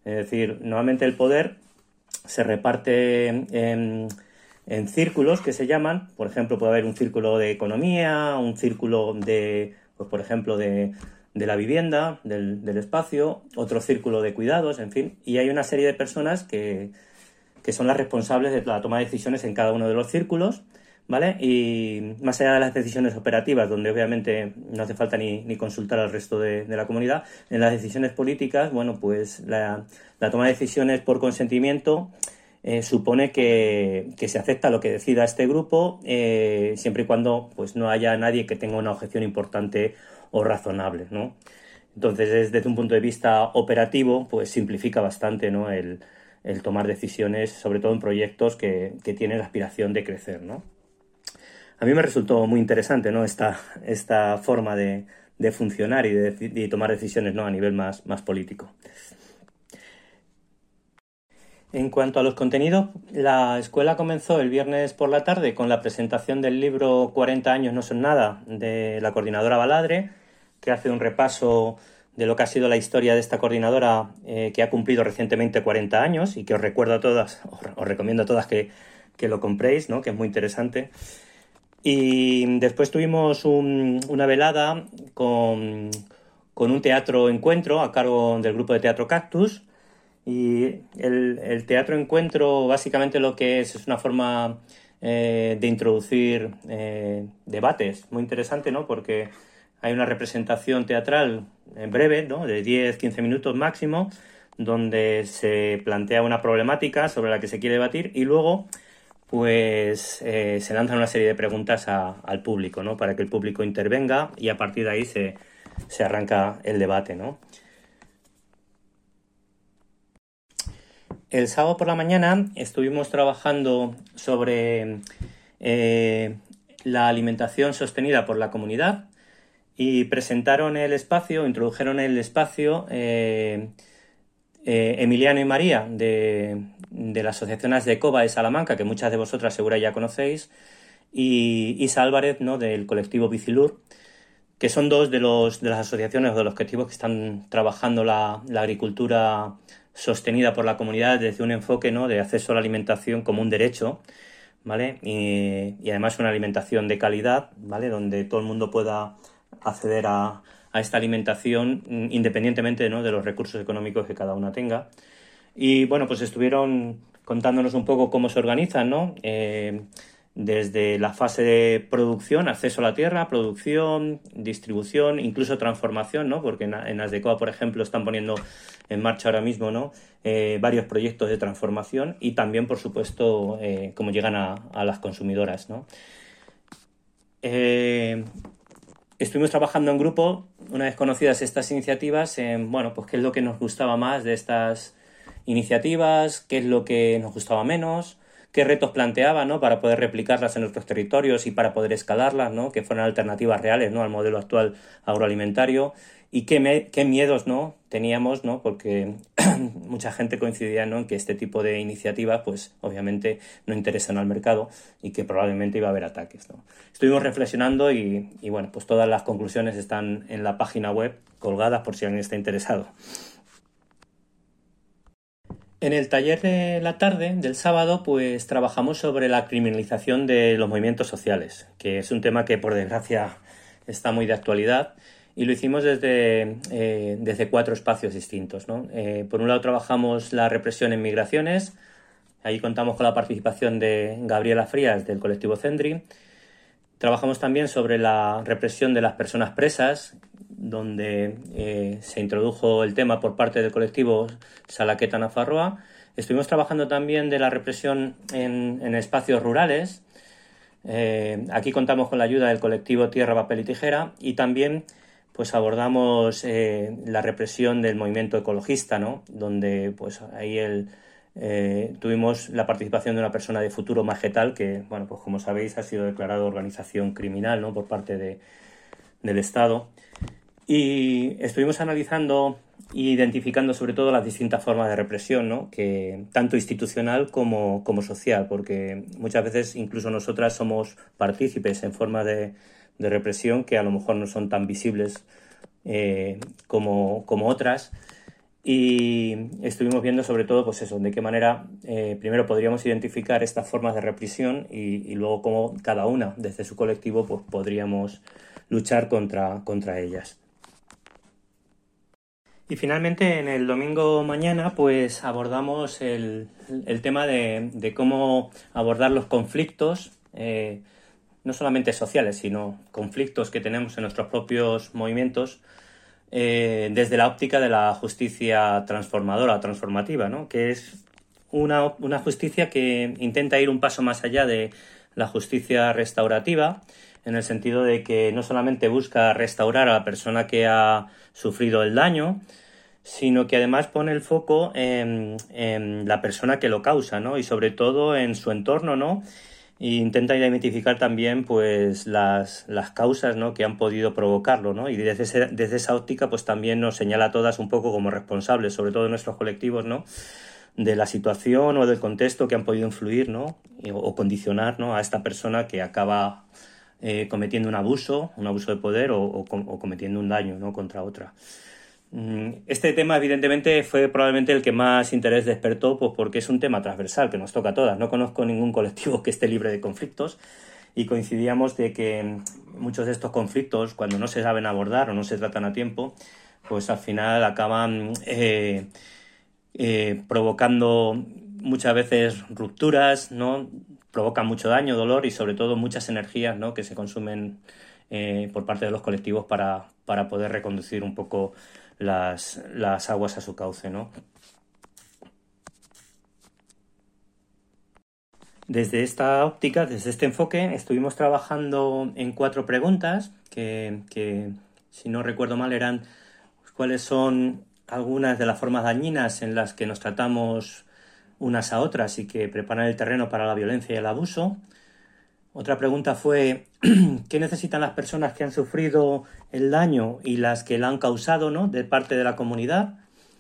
Es decir, normalmente el poder se reparte en, en círculos que se llaman, por ejemplo, puede haber un círculo de economía, un círculo de, pues por ejemplo, de, de la vivienda, del, del espacio, otro círculo de cuidados, en fin, y hay una serie de personas que, que son las responsables de la toma de decisiones en cada uno de los círculos, ¿vale? Y más allá de las decisiones operativas, donde obviamente no hace falta ni, ni consultar al resto de, de la comunidad, en las decisiones políticas, bueno, pues la, la toma de decisiones por consentimiento eh, supone que, que se acepta lo que decida este grupo, eh, siempre y cuando pues no haya nadie que tenga una objeción importante o razonable, ¿no? Entonces, desde un punto de vista operativo, pues simplifica bastante, ¿no?, el, el tomar decisiones, sobre todo en proyectos que, que tienen la aspiración de crecer, ¿no? A mí me resultó muy interesante, ¿no?, esta, esta forma de, de funcionar y de, de tomar decisiones, ¿no?, a nivel más, más político. En cuanto a los contenidos, la escuela comenzó el viernes por la tarde con la presentación del libro cuarenta años no son nada, de la coordinadora Baladre, que hace un repaso de lo que ha sido la historia de esta coordinadora, eh, que ha cumplido recientemente cuarenta años y que os recuerdo a todas, os, os recomiendo a todas que, que lo compréis, ¿no?, que es muy interesante. Y después tuvimos un, una velada con, con un teatro encuentro a cargo del grupo de Teatro Cactus. Y el, el teatro encuentro básicamente lo que es es una forma eh, de introducir eh, debates muy interesante, ¿no?, porque hay una representación teatral en breve, ¿no?, de diez a quince minutos máximo, donde se plantea una problemática sobre la que se quiere debatir y luego pues eh, se lanzan una serie de preguntas a, al público, ¿no?, para que el público intervenga y a partir de ahí se, se arranca el debate, ¿no? El sábado por la mañana estuvimos trabajando sobre eh, la alimentación sostenida por la comunidad y presentaron el espacio, introdujeron el espacio eh, eh, Emiliano y María de, de la Asociación Asdecoba de Salamanca, que muchas de vosotras seguro ya conocéis, y Isa Álvarez, ¿no?, del colectivo Bicilur, que son dos de, los, de las asociaciones o de los colectivos que están trabajando la, la agricultura sostenida por la comunidad desde un enfoque, ¿no?, de acceso a la alimentación como un derecho, ¿vale? Y, y además una alimentación de calidad, ¿vale?, donde todo el mundo pueda acceder a, a esta alimentación independientemente, ¿no?, de los recursos económicos que cada una tenga. Y bueno, pues estuvieron contándonos un poco cómo se organizan, ¿no? Eh, desde la fase de producción, acceso a la tierra, producción, distribución, incluso transformación, ¿no?, porque en, en Asdecoa, por ejemplo, están poniendo en marcha ahora mismo, ¿no?, eh, varios proyectos de transformación y también, por supuesto, eh, cómo llegan a, a las consumidoras, ¿no? Eh, estuvimos trabajando en grupo, una vez conocidas estas iniciativas, en, bueno, pues qué es lo que nos gustaba más de estas iniciativas, qué es lo que nos gustaba menos, qué retos planteaba, ¿no?, para poder replicarlas en nuestros territorios y para poder escalarlas, ¿no?, que fueran alternativas reales, ¿no?, al modelo actual agroalimentario, y qué, me, qué miedos, ¿no?, teníamos, ¿no?, porque mucha gente coincidía, ¿no?, en que este tipo de iniciativas pues obviamente no interesan al mercado y que probablemente iba a haber ataques, ¿no? Estuvimos reflexionando y, y bueno, pues todas las conclusiones están en la página web colgadas por si alguien está interesado. En el taller de la tarde del sábado pues trabajamos sobre la criminalización de los movimientos sociales, que es un tema que por desgracia está muy de actualidad y lo hicimos desde, eh, desde cuatro espacios distintos, ¿no? Eh, por un lado trabajamos la represión en migraciones, ahí contamos con la participación de Gabriela Frías del colectivo Cendri. Trabajamos también sobre la represión de las personas presas, donde eh, se introdujo el tema por parte del colectivo Salaqueta Nafarroa. Estuvimos trabajando también de la represión en, en espacios rurales. Eh, aquí contamos con la ayuda del colectivo Tierra, Papel y Tijera y también pues abordamos eh, la represión del movimiento ecologista, ¿no?, donde pues ahí el, eh, tuvimos la participación de una persona de Futuro Magetal que, bueno, pues como sabéis ha sido declarado organización criminal, ¿no?, por parte de, del Estado. Y estuvimos analizando e identificando sobre todo las distintas formas de represión, ¿no?, que tanto institucional como, como social, porque muchas veces incluso nosotras somos partícipes en forma de, de represión que a lo mejor no son tan visibles eh, como, como otras. y estuvimos viendo sobre todo pues eso, de qué manera eh, primero podríamos identificar estas formas de represión y, y luego cómo cada una desde su colectivo pues podríamos luchar contra, contra ellas. Y finalmente en el domingo mañana pues abordamos el, el tema de, de cómo abordar los conflictos, eh, no solamente sociales, sino conflictos que tenemos en nuestros propios movimientos eh, desde la óptica de la justicia transformadora, transformativa, ¿no? Que es una, una justicia que intenta ir un paso más allá de la justicia restaurativa, en el sentido de que no solamente busca restaurar a la persona que ha sufrido el daño, sino que además pone el foco en, en la persona que lo causa, ¿no? Y sobre todo en su entorno, ¿no? E intenta identificar también pues las, las causas, ¿no? Que han podido provocarlo, ¿no? Y desde, ese, desde esa óptica pues también nos señala a todas un poco como responsables, sobre todo en nuestros colectivos, ¿no? De la situación o del contexto que han podido influir, ¿no? O condicionar, ¿no? A esta persona que acaba eh, cometiendo un abuso, un abuso de poder o, o, o cometiendo un daño, ¿no? Contra otra. Este tema evidentemente fue probablemente el que más interés despertó, pues porque es un tema transversal que nos toca a todas. No conozco ningún colectivo que esté libre de conflictos y coincidíamos de que muchos de estos conflictos, cuando no se saben abordar o no se tratan a tiempo, pues al final acaban eh, eh, provocando muchas veces rupturas, ¿no? Provocan mucho daño, dolor y sobre todo muchas energías, ¿no? Que se consumen eh, por parte de los colectivos para, para poder reconducir un poco Las, las aguas a su cauce, ¿no? Desde esta óptica, desde este enfoque, estuvimos trabajando en cuatro preguntas que, que si no recuerdo mal, eran pues, cuáles son algunas de las formas dañinas en las que nos tratamos unas a otras y que preparan el terreno para la violencia y el abuso. Otra pregunta fue ¿qué necesitan las personas que han sufrido el daño y las que lo han causado, ¿no? De parte de la comunidad?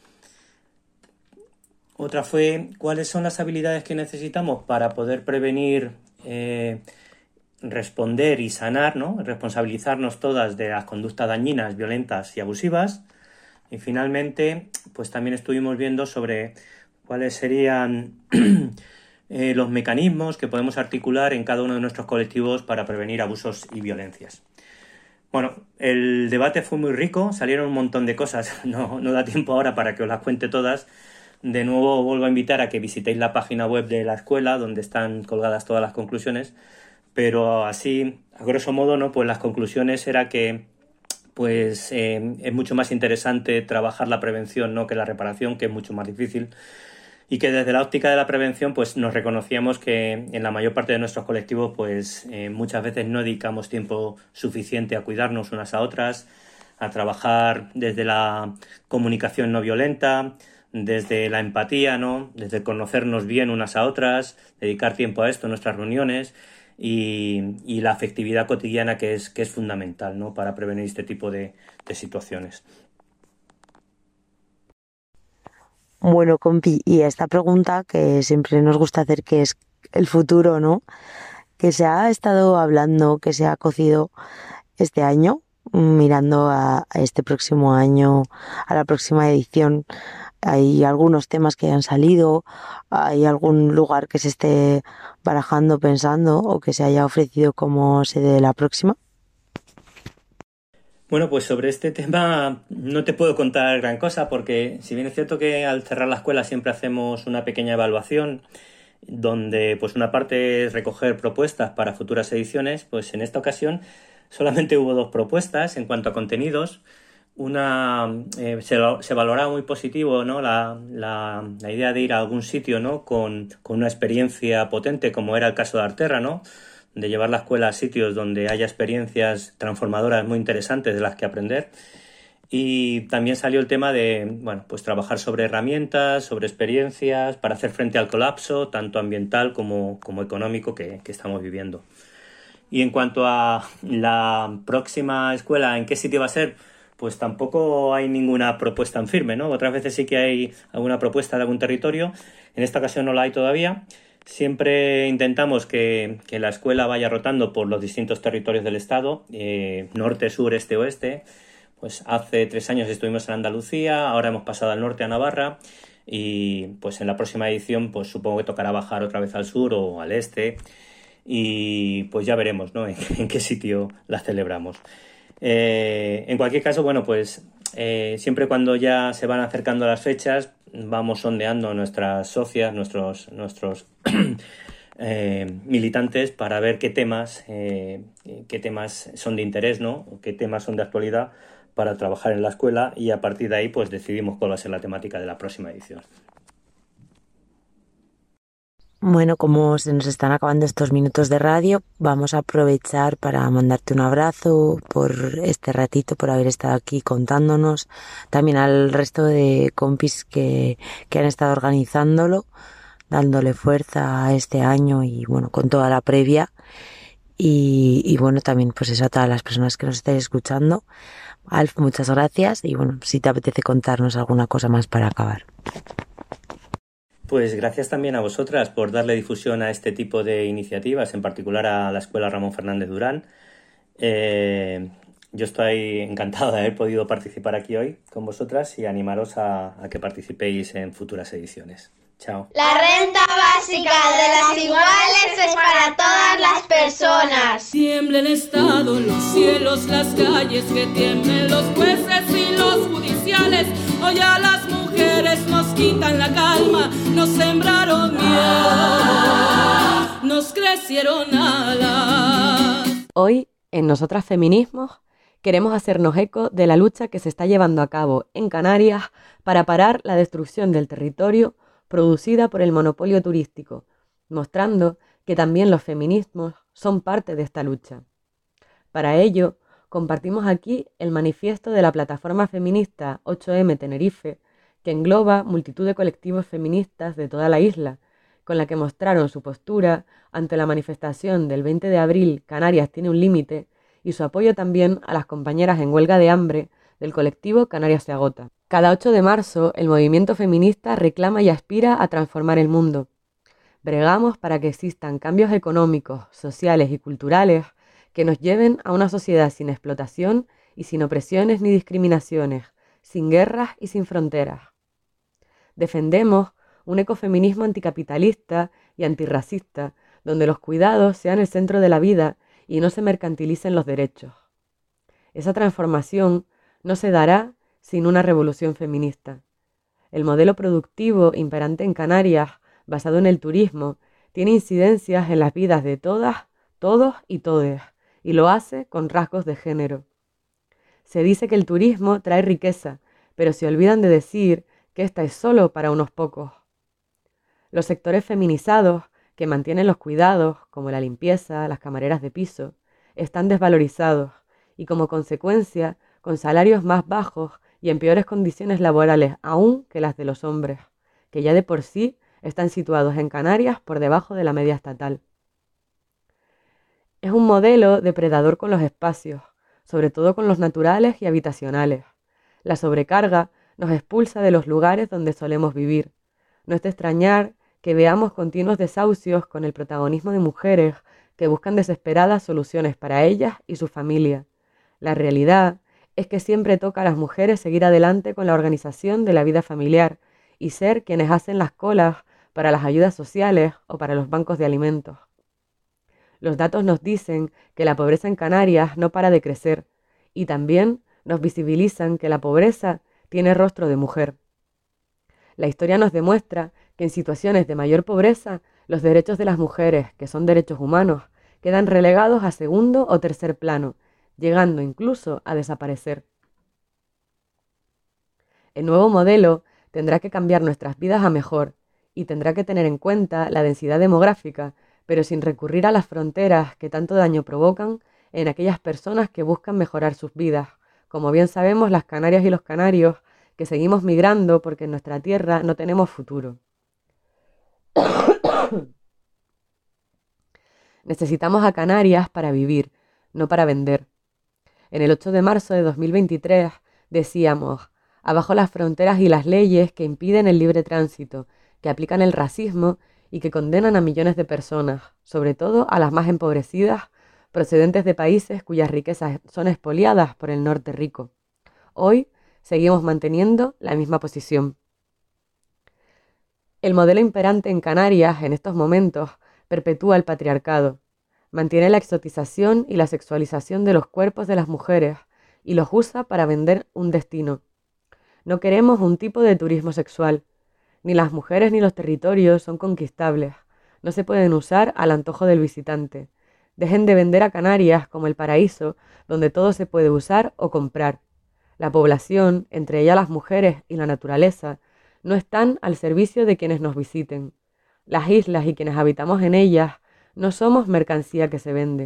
Otra fue ¿cuáles son las habilidades que necesitamos para poder prevenir, eh, responder y sanar, ¿no? Responsabilizarnos todas de las conductas dañinas, violentas y abusivas? Y finalmente, pues también estuvimos viendo sobre cuáles serían Eh, los mecanismos que podemos articular en cada uno de nuestros colectivos para prevenir abusos y violencias. Bueno, el debate fue muy rico, salieron un montón de cosas, no, no da tiempo ahora para que os las cuente todas. De nuevo vuelvo a invitar a que visitéis la página web de la escuela donde están colgadas todas las conclusiones, pero así, a grosso modo, ¿no? Pues las conclusiones era que pues eh, es mucho más interesante trabajar la prevención, ¿no? Que la reparación, que es mucho más difícil. Y que desde la óptica de la prevención pues nos reconocíamos que en la mayor parte de nuestros colectivos pues eh, muchas veces no dedicamos tiempo suficiente a cuidarnos unas a otras, a trabajar desde la comunicación no violenta, desde la empatía, ¿no? Desde conocernos bien unas a otras, dedicar tiempo a esto en nuestras reuniones y, y la afectividad cotidiana que es, que es fundamental, ¿no? Para prevenir este tipo de, de situaciones. Bueno, compi, y esta pregunta que siempre nos gusta hacer, que es el futuro, ¿no? Que se ha estado hablando, que se ha cocido este año, mirando a, a este próximo año, a la próxima edición. Hay algunos temas que han salido, hay algún lugar que se esté barajando, pensando o que se haya ofrecido como sede de la próxima. Bueno, pues sobre este tema no te puedo contar gran cosa porque si bien es cierto que al cerrar la escuela siempre hacemos una pequeña evaluación donde pues una parte es recoger propuestas para futuras ediciones, pues en esta ocasión solamente hubo dos propuestas en cuanto a contenidos. Una eh, se, se valoraba muy positivo, ¿no? la, la, la idea de ir a algún sitio, ¿no? con, con una experiencia potente como era el caso de Arterra, ¿no? De llevar la escuela a sitios donde haya experiencias transformadoras muy interesantes de las que aprender. Y también salió el tema de, bueno, pues trabajar sobre herramientas, sobre experiencias para hacer frente al colapso, tanto ambiental como, como económico que, que estamos viviendo. Y en cuanto a la próxima escuela, ¿en qué sitio va a ser? Pues tampoco hay ninguna propuesta en firme, ¿no? Otras veces sí que hay alguna propuesta de algún territorio. En esta ocasión no la hay todavía. Siempre intentamos que, que la escuela vaya rotando por los distintos territorios del Estado, eh, norte, sur, este, oeste, pues hace tres años estuvimos en Andalucía, ahora hemos pasado al norte a Navarra y pues en la próxima edición pues supongo que tocará bajar otra vez al sur o al este y pues ya veremos, ¿no? en, en qué sitio la celebramos. Eh, en cualquier caso, bueno, pues eh, siempre cuando ya se van acercando las fechas vamos sondeando nuestras socias, nuestros, nuestros eh, militantes para ver qué temas, eh, qué temas son de interés, ¿no? O qué temas son de actualidad para trabajar en la escuela y a partir de ahí pues decidimos cuál va a ser la temática de la próxima edición. Bueno, como se nos están acabando estos minutos de radio, vamos a aprovechar para mandarte un abrazo por este ratito, por haber estado aquí contándonos, también al resto de compis que, que han estado organizándolo, dándole fuerza a este año y bueno, con toda la previa y, y bueno, también pues eso a todas las personas que nos estáis escuchando. Alf, muchas gracias y bueno, si te apetece contarnos alguna cosa más para acabar. Pues gracias también a vosotras por darle difusión a este tipo de iniciativas, en particular a la Escuela Ramón Fernández Durán. Eh, yo estoy encantado de haber podido participar aquí hoy con vosotras y animaros a, a que participéis en futuras ediciones. Chao. La renta básica de las iguales es para todas las personas. Tiembla el Estado, los cielos, las calles, que tiemblen los jueces y los judiciales. Hoy a las mujeres nos quitan la calma, nos sembraron miedo, nos crecieron alas. Hoy, en Nosotras Feminismos, queremos hacernos eco de la lucha que se está llevando a cabo en Canarias para parar la destrucción del territorio producida por el monopolio turístico, mostrando que también los feminismos son parte de esta lucha. Para ello, compartimos aquí el manifiesto de la plataforma feminista ocho eme Tenerife, que engloba multitud de colectivos feministas de toda la isla, con la que mostraron su postura ante la manifestación del veinte de abril Canarias tiene un límite y su apoyo también a las compañeras en huelga de hambre del colectivo Canarias se agota. Cada ocho de marzo, el movimiento feminista reclama y aspira a transformar el mundo. Bregamos para que existan cambios económicos, sociales y culturales que nos lleven a una sociedad sin explotación y sin opresiones ni discriminaciones, sin guerras y sin fronteras. Defendemos un ecofeminismo anticapitalista y antirracista, donde los cuidados sean el centro de la vida y no se mercantilicen los derechos. Esa transformación no se dará sin una revolución feminista. El modelo productivo imperante en Canarias, basado en el turismo, tiene incidencias en las vidas de todas, todos y todes, y lo hace con rasgos de género. Se dice que el turismo trae riqueza, pero se olvidan de decir que esta es solo para unos pocos. Los sectores feminizados, que mantienen los cuidados, como la limpieza, las camareras de piso, están desvalorizados y como consecuencia con salarios más bajos y en peores condiciones laborales aún que las de los hombres, que ya de por sí están situados en Canarias por debajo de la media estatal. Es un modelo depredador con los espacios, sobre todo con los naturales y habitacionales. La sobrecarga nos expulsa de los lugares donde solemos vivir. No es de extrañar que veamos continuos desahucios con el protagonismo de mujeres que buscan desesperadas soluciones para ellas y su familia. La realidad es que siempre toca a las mujeres seguir adelante con la organización de la vida familiar y ser quienes hacen las colas para las ayudas sociales o para los bancos de alimentos. Los datos nos dicen que la pobreza en Canarias no para de crecer y también nos visibilizan que la pobreza tiene rostro de mujer. La historia nos demuestra que en situaciones de mayor pobreza, los derechos de las mujeres, que son derechos humanos, quedan relegados a segundo o tercer plano, llegando incluso a desaparecer. El nuevo modelo tendrá que cambiar nuestras vidas a mejor y tendrá que tener en cuenta la densidad demográfica, pero sin recurrir a las fronteras que tanto daño provocan en aquellas personas que buscan mejorar sus vidas, como bien sabemos las canarias y los canarios, que seguimos migrando porque en nuestra tierra no tenemos futuro. Necesitamos a Canarias para vivir, no para vender. En el ocho de marzo de dos mil veintitrés decíamos: abajo las fronteras y las leyes que impiden el libre tránsito, que aplican el racismo y que condenan a millones de personas, sobre todo a las más empobrecidas, procedentes de países cuyas riquezas son expoliadas por el norte rico. hoy seguimos manteniendo la misma posición. El modelo imperante en Canarias en estos momentos perpetúa el patriarcado, mantiene la exotización y la sexualización de los cuerpos de las mujeres y los usa para vender un destino. No queremos un tipo de turismo sexual. Ni las mujeres ni los territorios son conquistables. No se pueden usar al antojo del visitante. Dejen de vender a Canarias como el paraíso donde todo se puede usar o comprar. La población, entre ellas las mujeres y la naturaleza, no están al servicio de quienes nos visiten. Las islas y quienes habitamos en ellas no somos mercancía que se vende.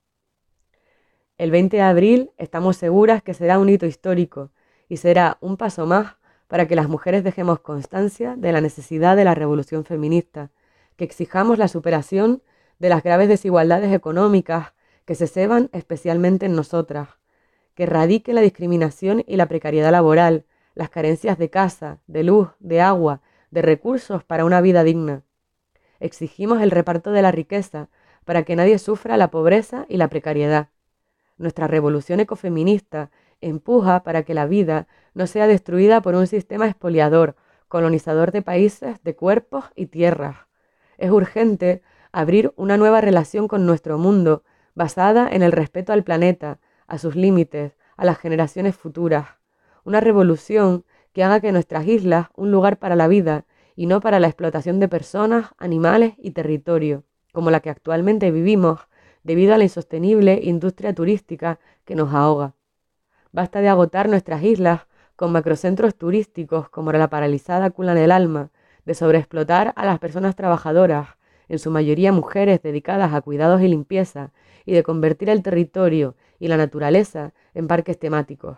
El veinte de abril estamos seguras que será un hito histórico y será un paso más para que las mujeres dejemos constancia de la necesidad de la revolución feminista, que exijamos la superación de las graves desigualdades económicas que se ceban especialmente en nosotras, que erradique la discriminación y la precariedad laboral, las carencias de casa, de luz, de agua, de recursos para una vida digna. Exigimos el reparto de la riqueza para que nadie sufra la pobreza y la precariedad. Nuestra revolución ecofeminista empuja para que la vida no sea destruida por un sistema expoliador, colonizador de países, de cuerpos y tierras. Es urgente abrir una nueva relación con nuestro mundo basada en el respeto al planeta, a sus límites, a las generaciones futuras. Una revolución que haga que nuestras islas un lugar para la vida y no para la explotación de personas, animales y territorio, como la que actualmente vivimos debido a la insostenible industria turística que nos ahoga. Basta de agotar nuestras islas con macrocentros turísticos como la paralizada Cula del Alma, de sobreexplotar a las personas trabajadoras, en su mayoría mujeres dedicadas a cuidados y limpieza, y de convertir el territorio y la naturaleza en parques temáticos.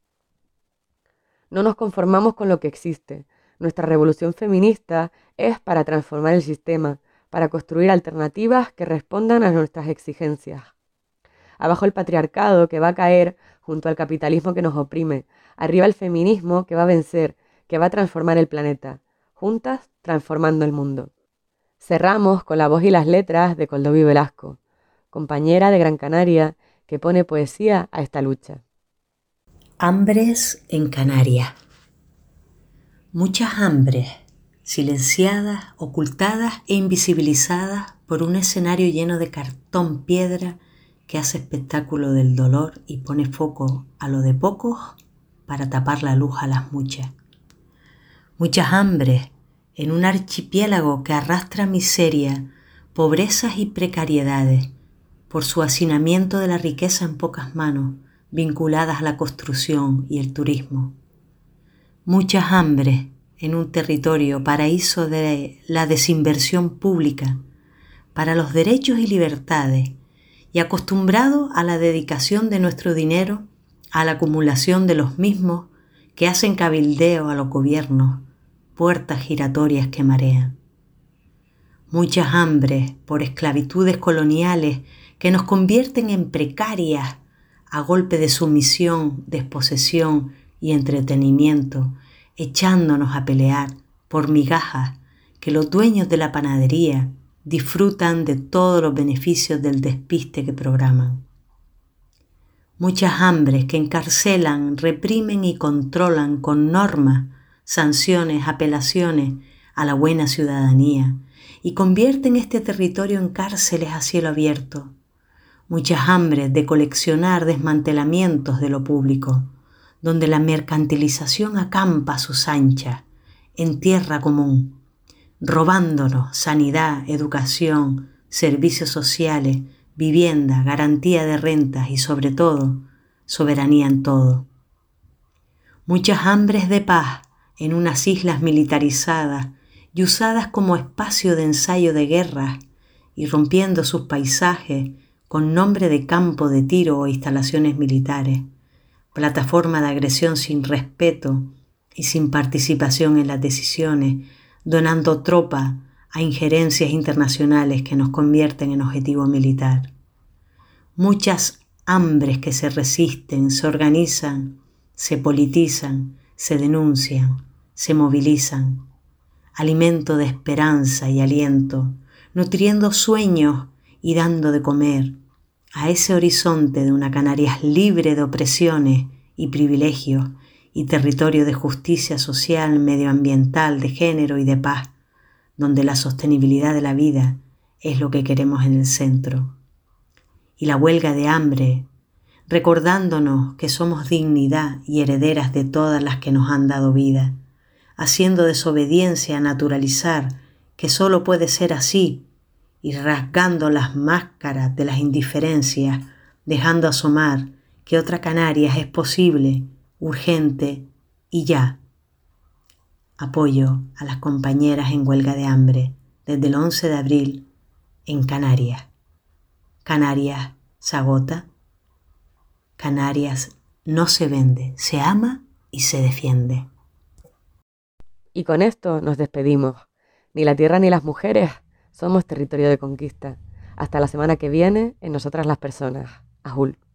No nos conformamos con lo que existe. Nuestra revolución feminista es para transformar el sistema, para construir alternativas que respondan a nuestras exigencias. Abajo el patriarcado que va a caer junto al capitalismo que nos oprime. Arriba el feminismo que va a vencer, que va a transformar el planeta. Juntas, transformando el mundo. Cerramos con la voz y las letras de Coldovi Velasco, compañera de Gran Canaria que pone poesía a esta lucha. Hambres en Canarias. Muchas hambres, silenciadas, ocultadas e invisibilizadas por un escenario lleno de cartón piedra que hace espectáculo del dolor y pone foco a lo de pocos para tapar la luz a las muchas. Muchas hambres en un archipiélago que arrastra miseria, pobrezas y precariedades por su hacinamiento de la riqueza en pocas manos, vinculadas a la construcción y el turismo. Muchas hambres en un territorio paraíso de la desinversión pública para los derechos y libertades y acostumbrado a la dedicación de nuestro dinero a la acumulación de los mismos que hacen cabildeo a los gobiernos, puertas giratorias que marean. Muchas hambres por esclavitudes coloniales que nos convierten en precarias a golpe de sumisión, desposesión y entretenimiento, echándonos a pelear por migajas que los dueños de la panadería disfrutan de todos los beneficios del despiste que programan. Muchas hambres que encarcelan, reprimen y controlan con normas, sanciones, apelaciones a la buena ciudadanía y convierten este territorio en cárceles a cielo abierto. Muchas hambres de coleccionar desmantelamientos de lo público, donde la mercantilización acampa a sus anchas, en tierra común, robándonos sanidad, educación, servicios sociales, vivienda, garantía de rentas y sobre todo, soberanía en todo. Muchas hambres de paz en unas islas militarizadas y usadas como espacio de ensayo de guerras y rompiendo sus paisajes con nombre de campo de tiro o instalaciones militares, plataforma de agresión sin respeto y sin participación en las decisiones, donando tropa a injerencias internacionales que nos convierten en objetivo militar. Muchas hambres que se resisten, se organizan, se politizan, se denuncian, se movilizan. Alimento de esperanza y aliento, nutriendo sueños y dando de comer a ese horizonte de una Canarias libre de opresiones y privilegios y territorio de justicia social, medioambiental, de género y de paz, donde la sostenibilidad de la vida es lo que queremos en el centro. Y la huelga de hambre, recordándonos que somos dignidad y herederas de todas las que nos han dado vida, haciendo desobediencia a naturalizar que solo puede ser así y rasgando las máscaras de las indiferencias, dejando asomar que otra Canarias es posible, urgente y ya. Apoyo a las compañeras en huelga de hambre desde el once de abril en Canarias. Canarias se agota. Canarias no se vende, se ama y se defiende. Y con esto nos despedimos. Ni la tierra ni las mujeres somos territorio de conquista. Hasta la semana que viene en Nosotras las Personas. Ajul.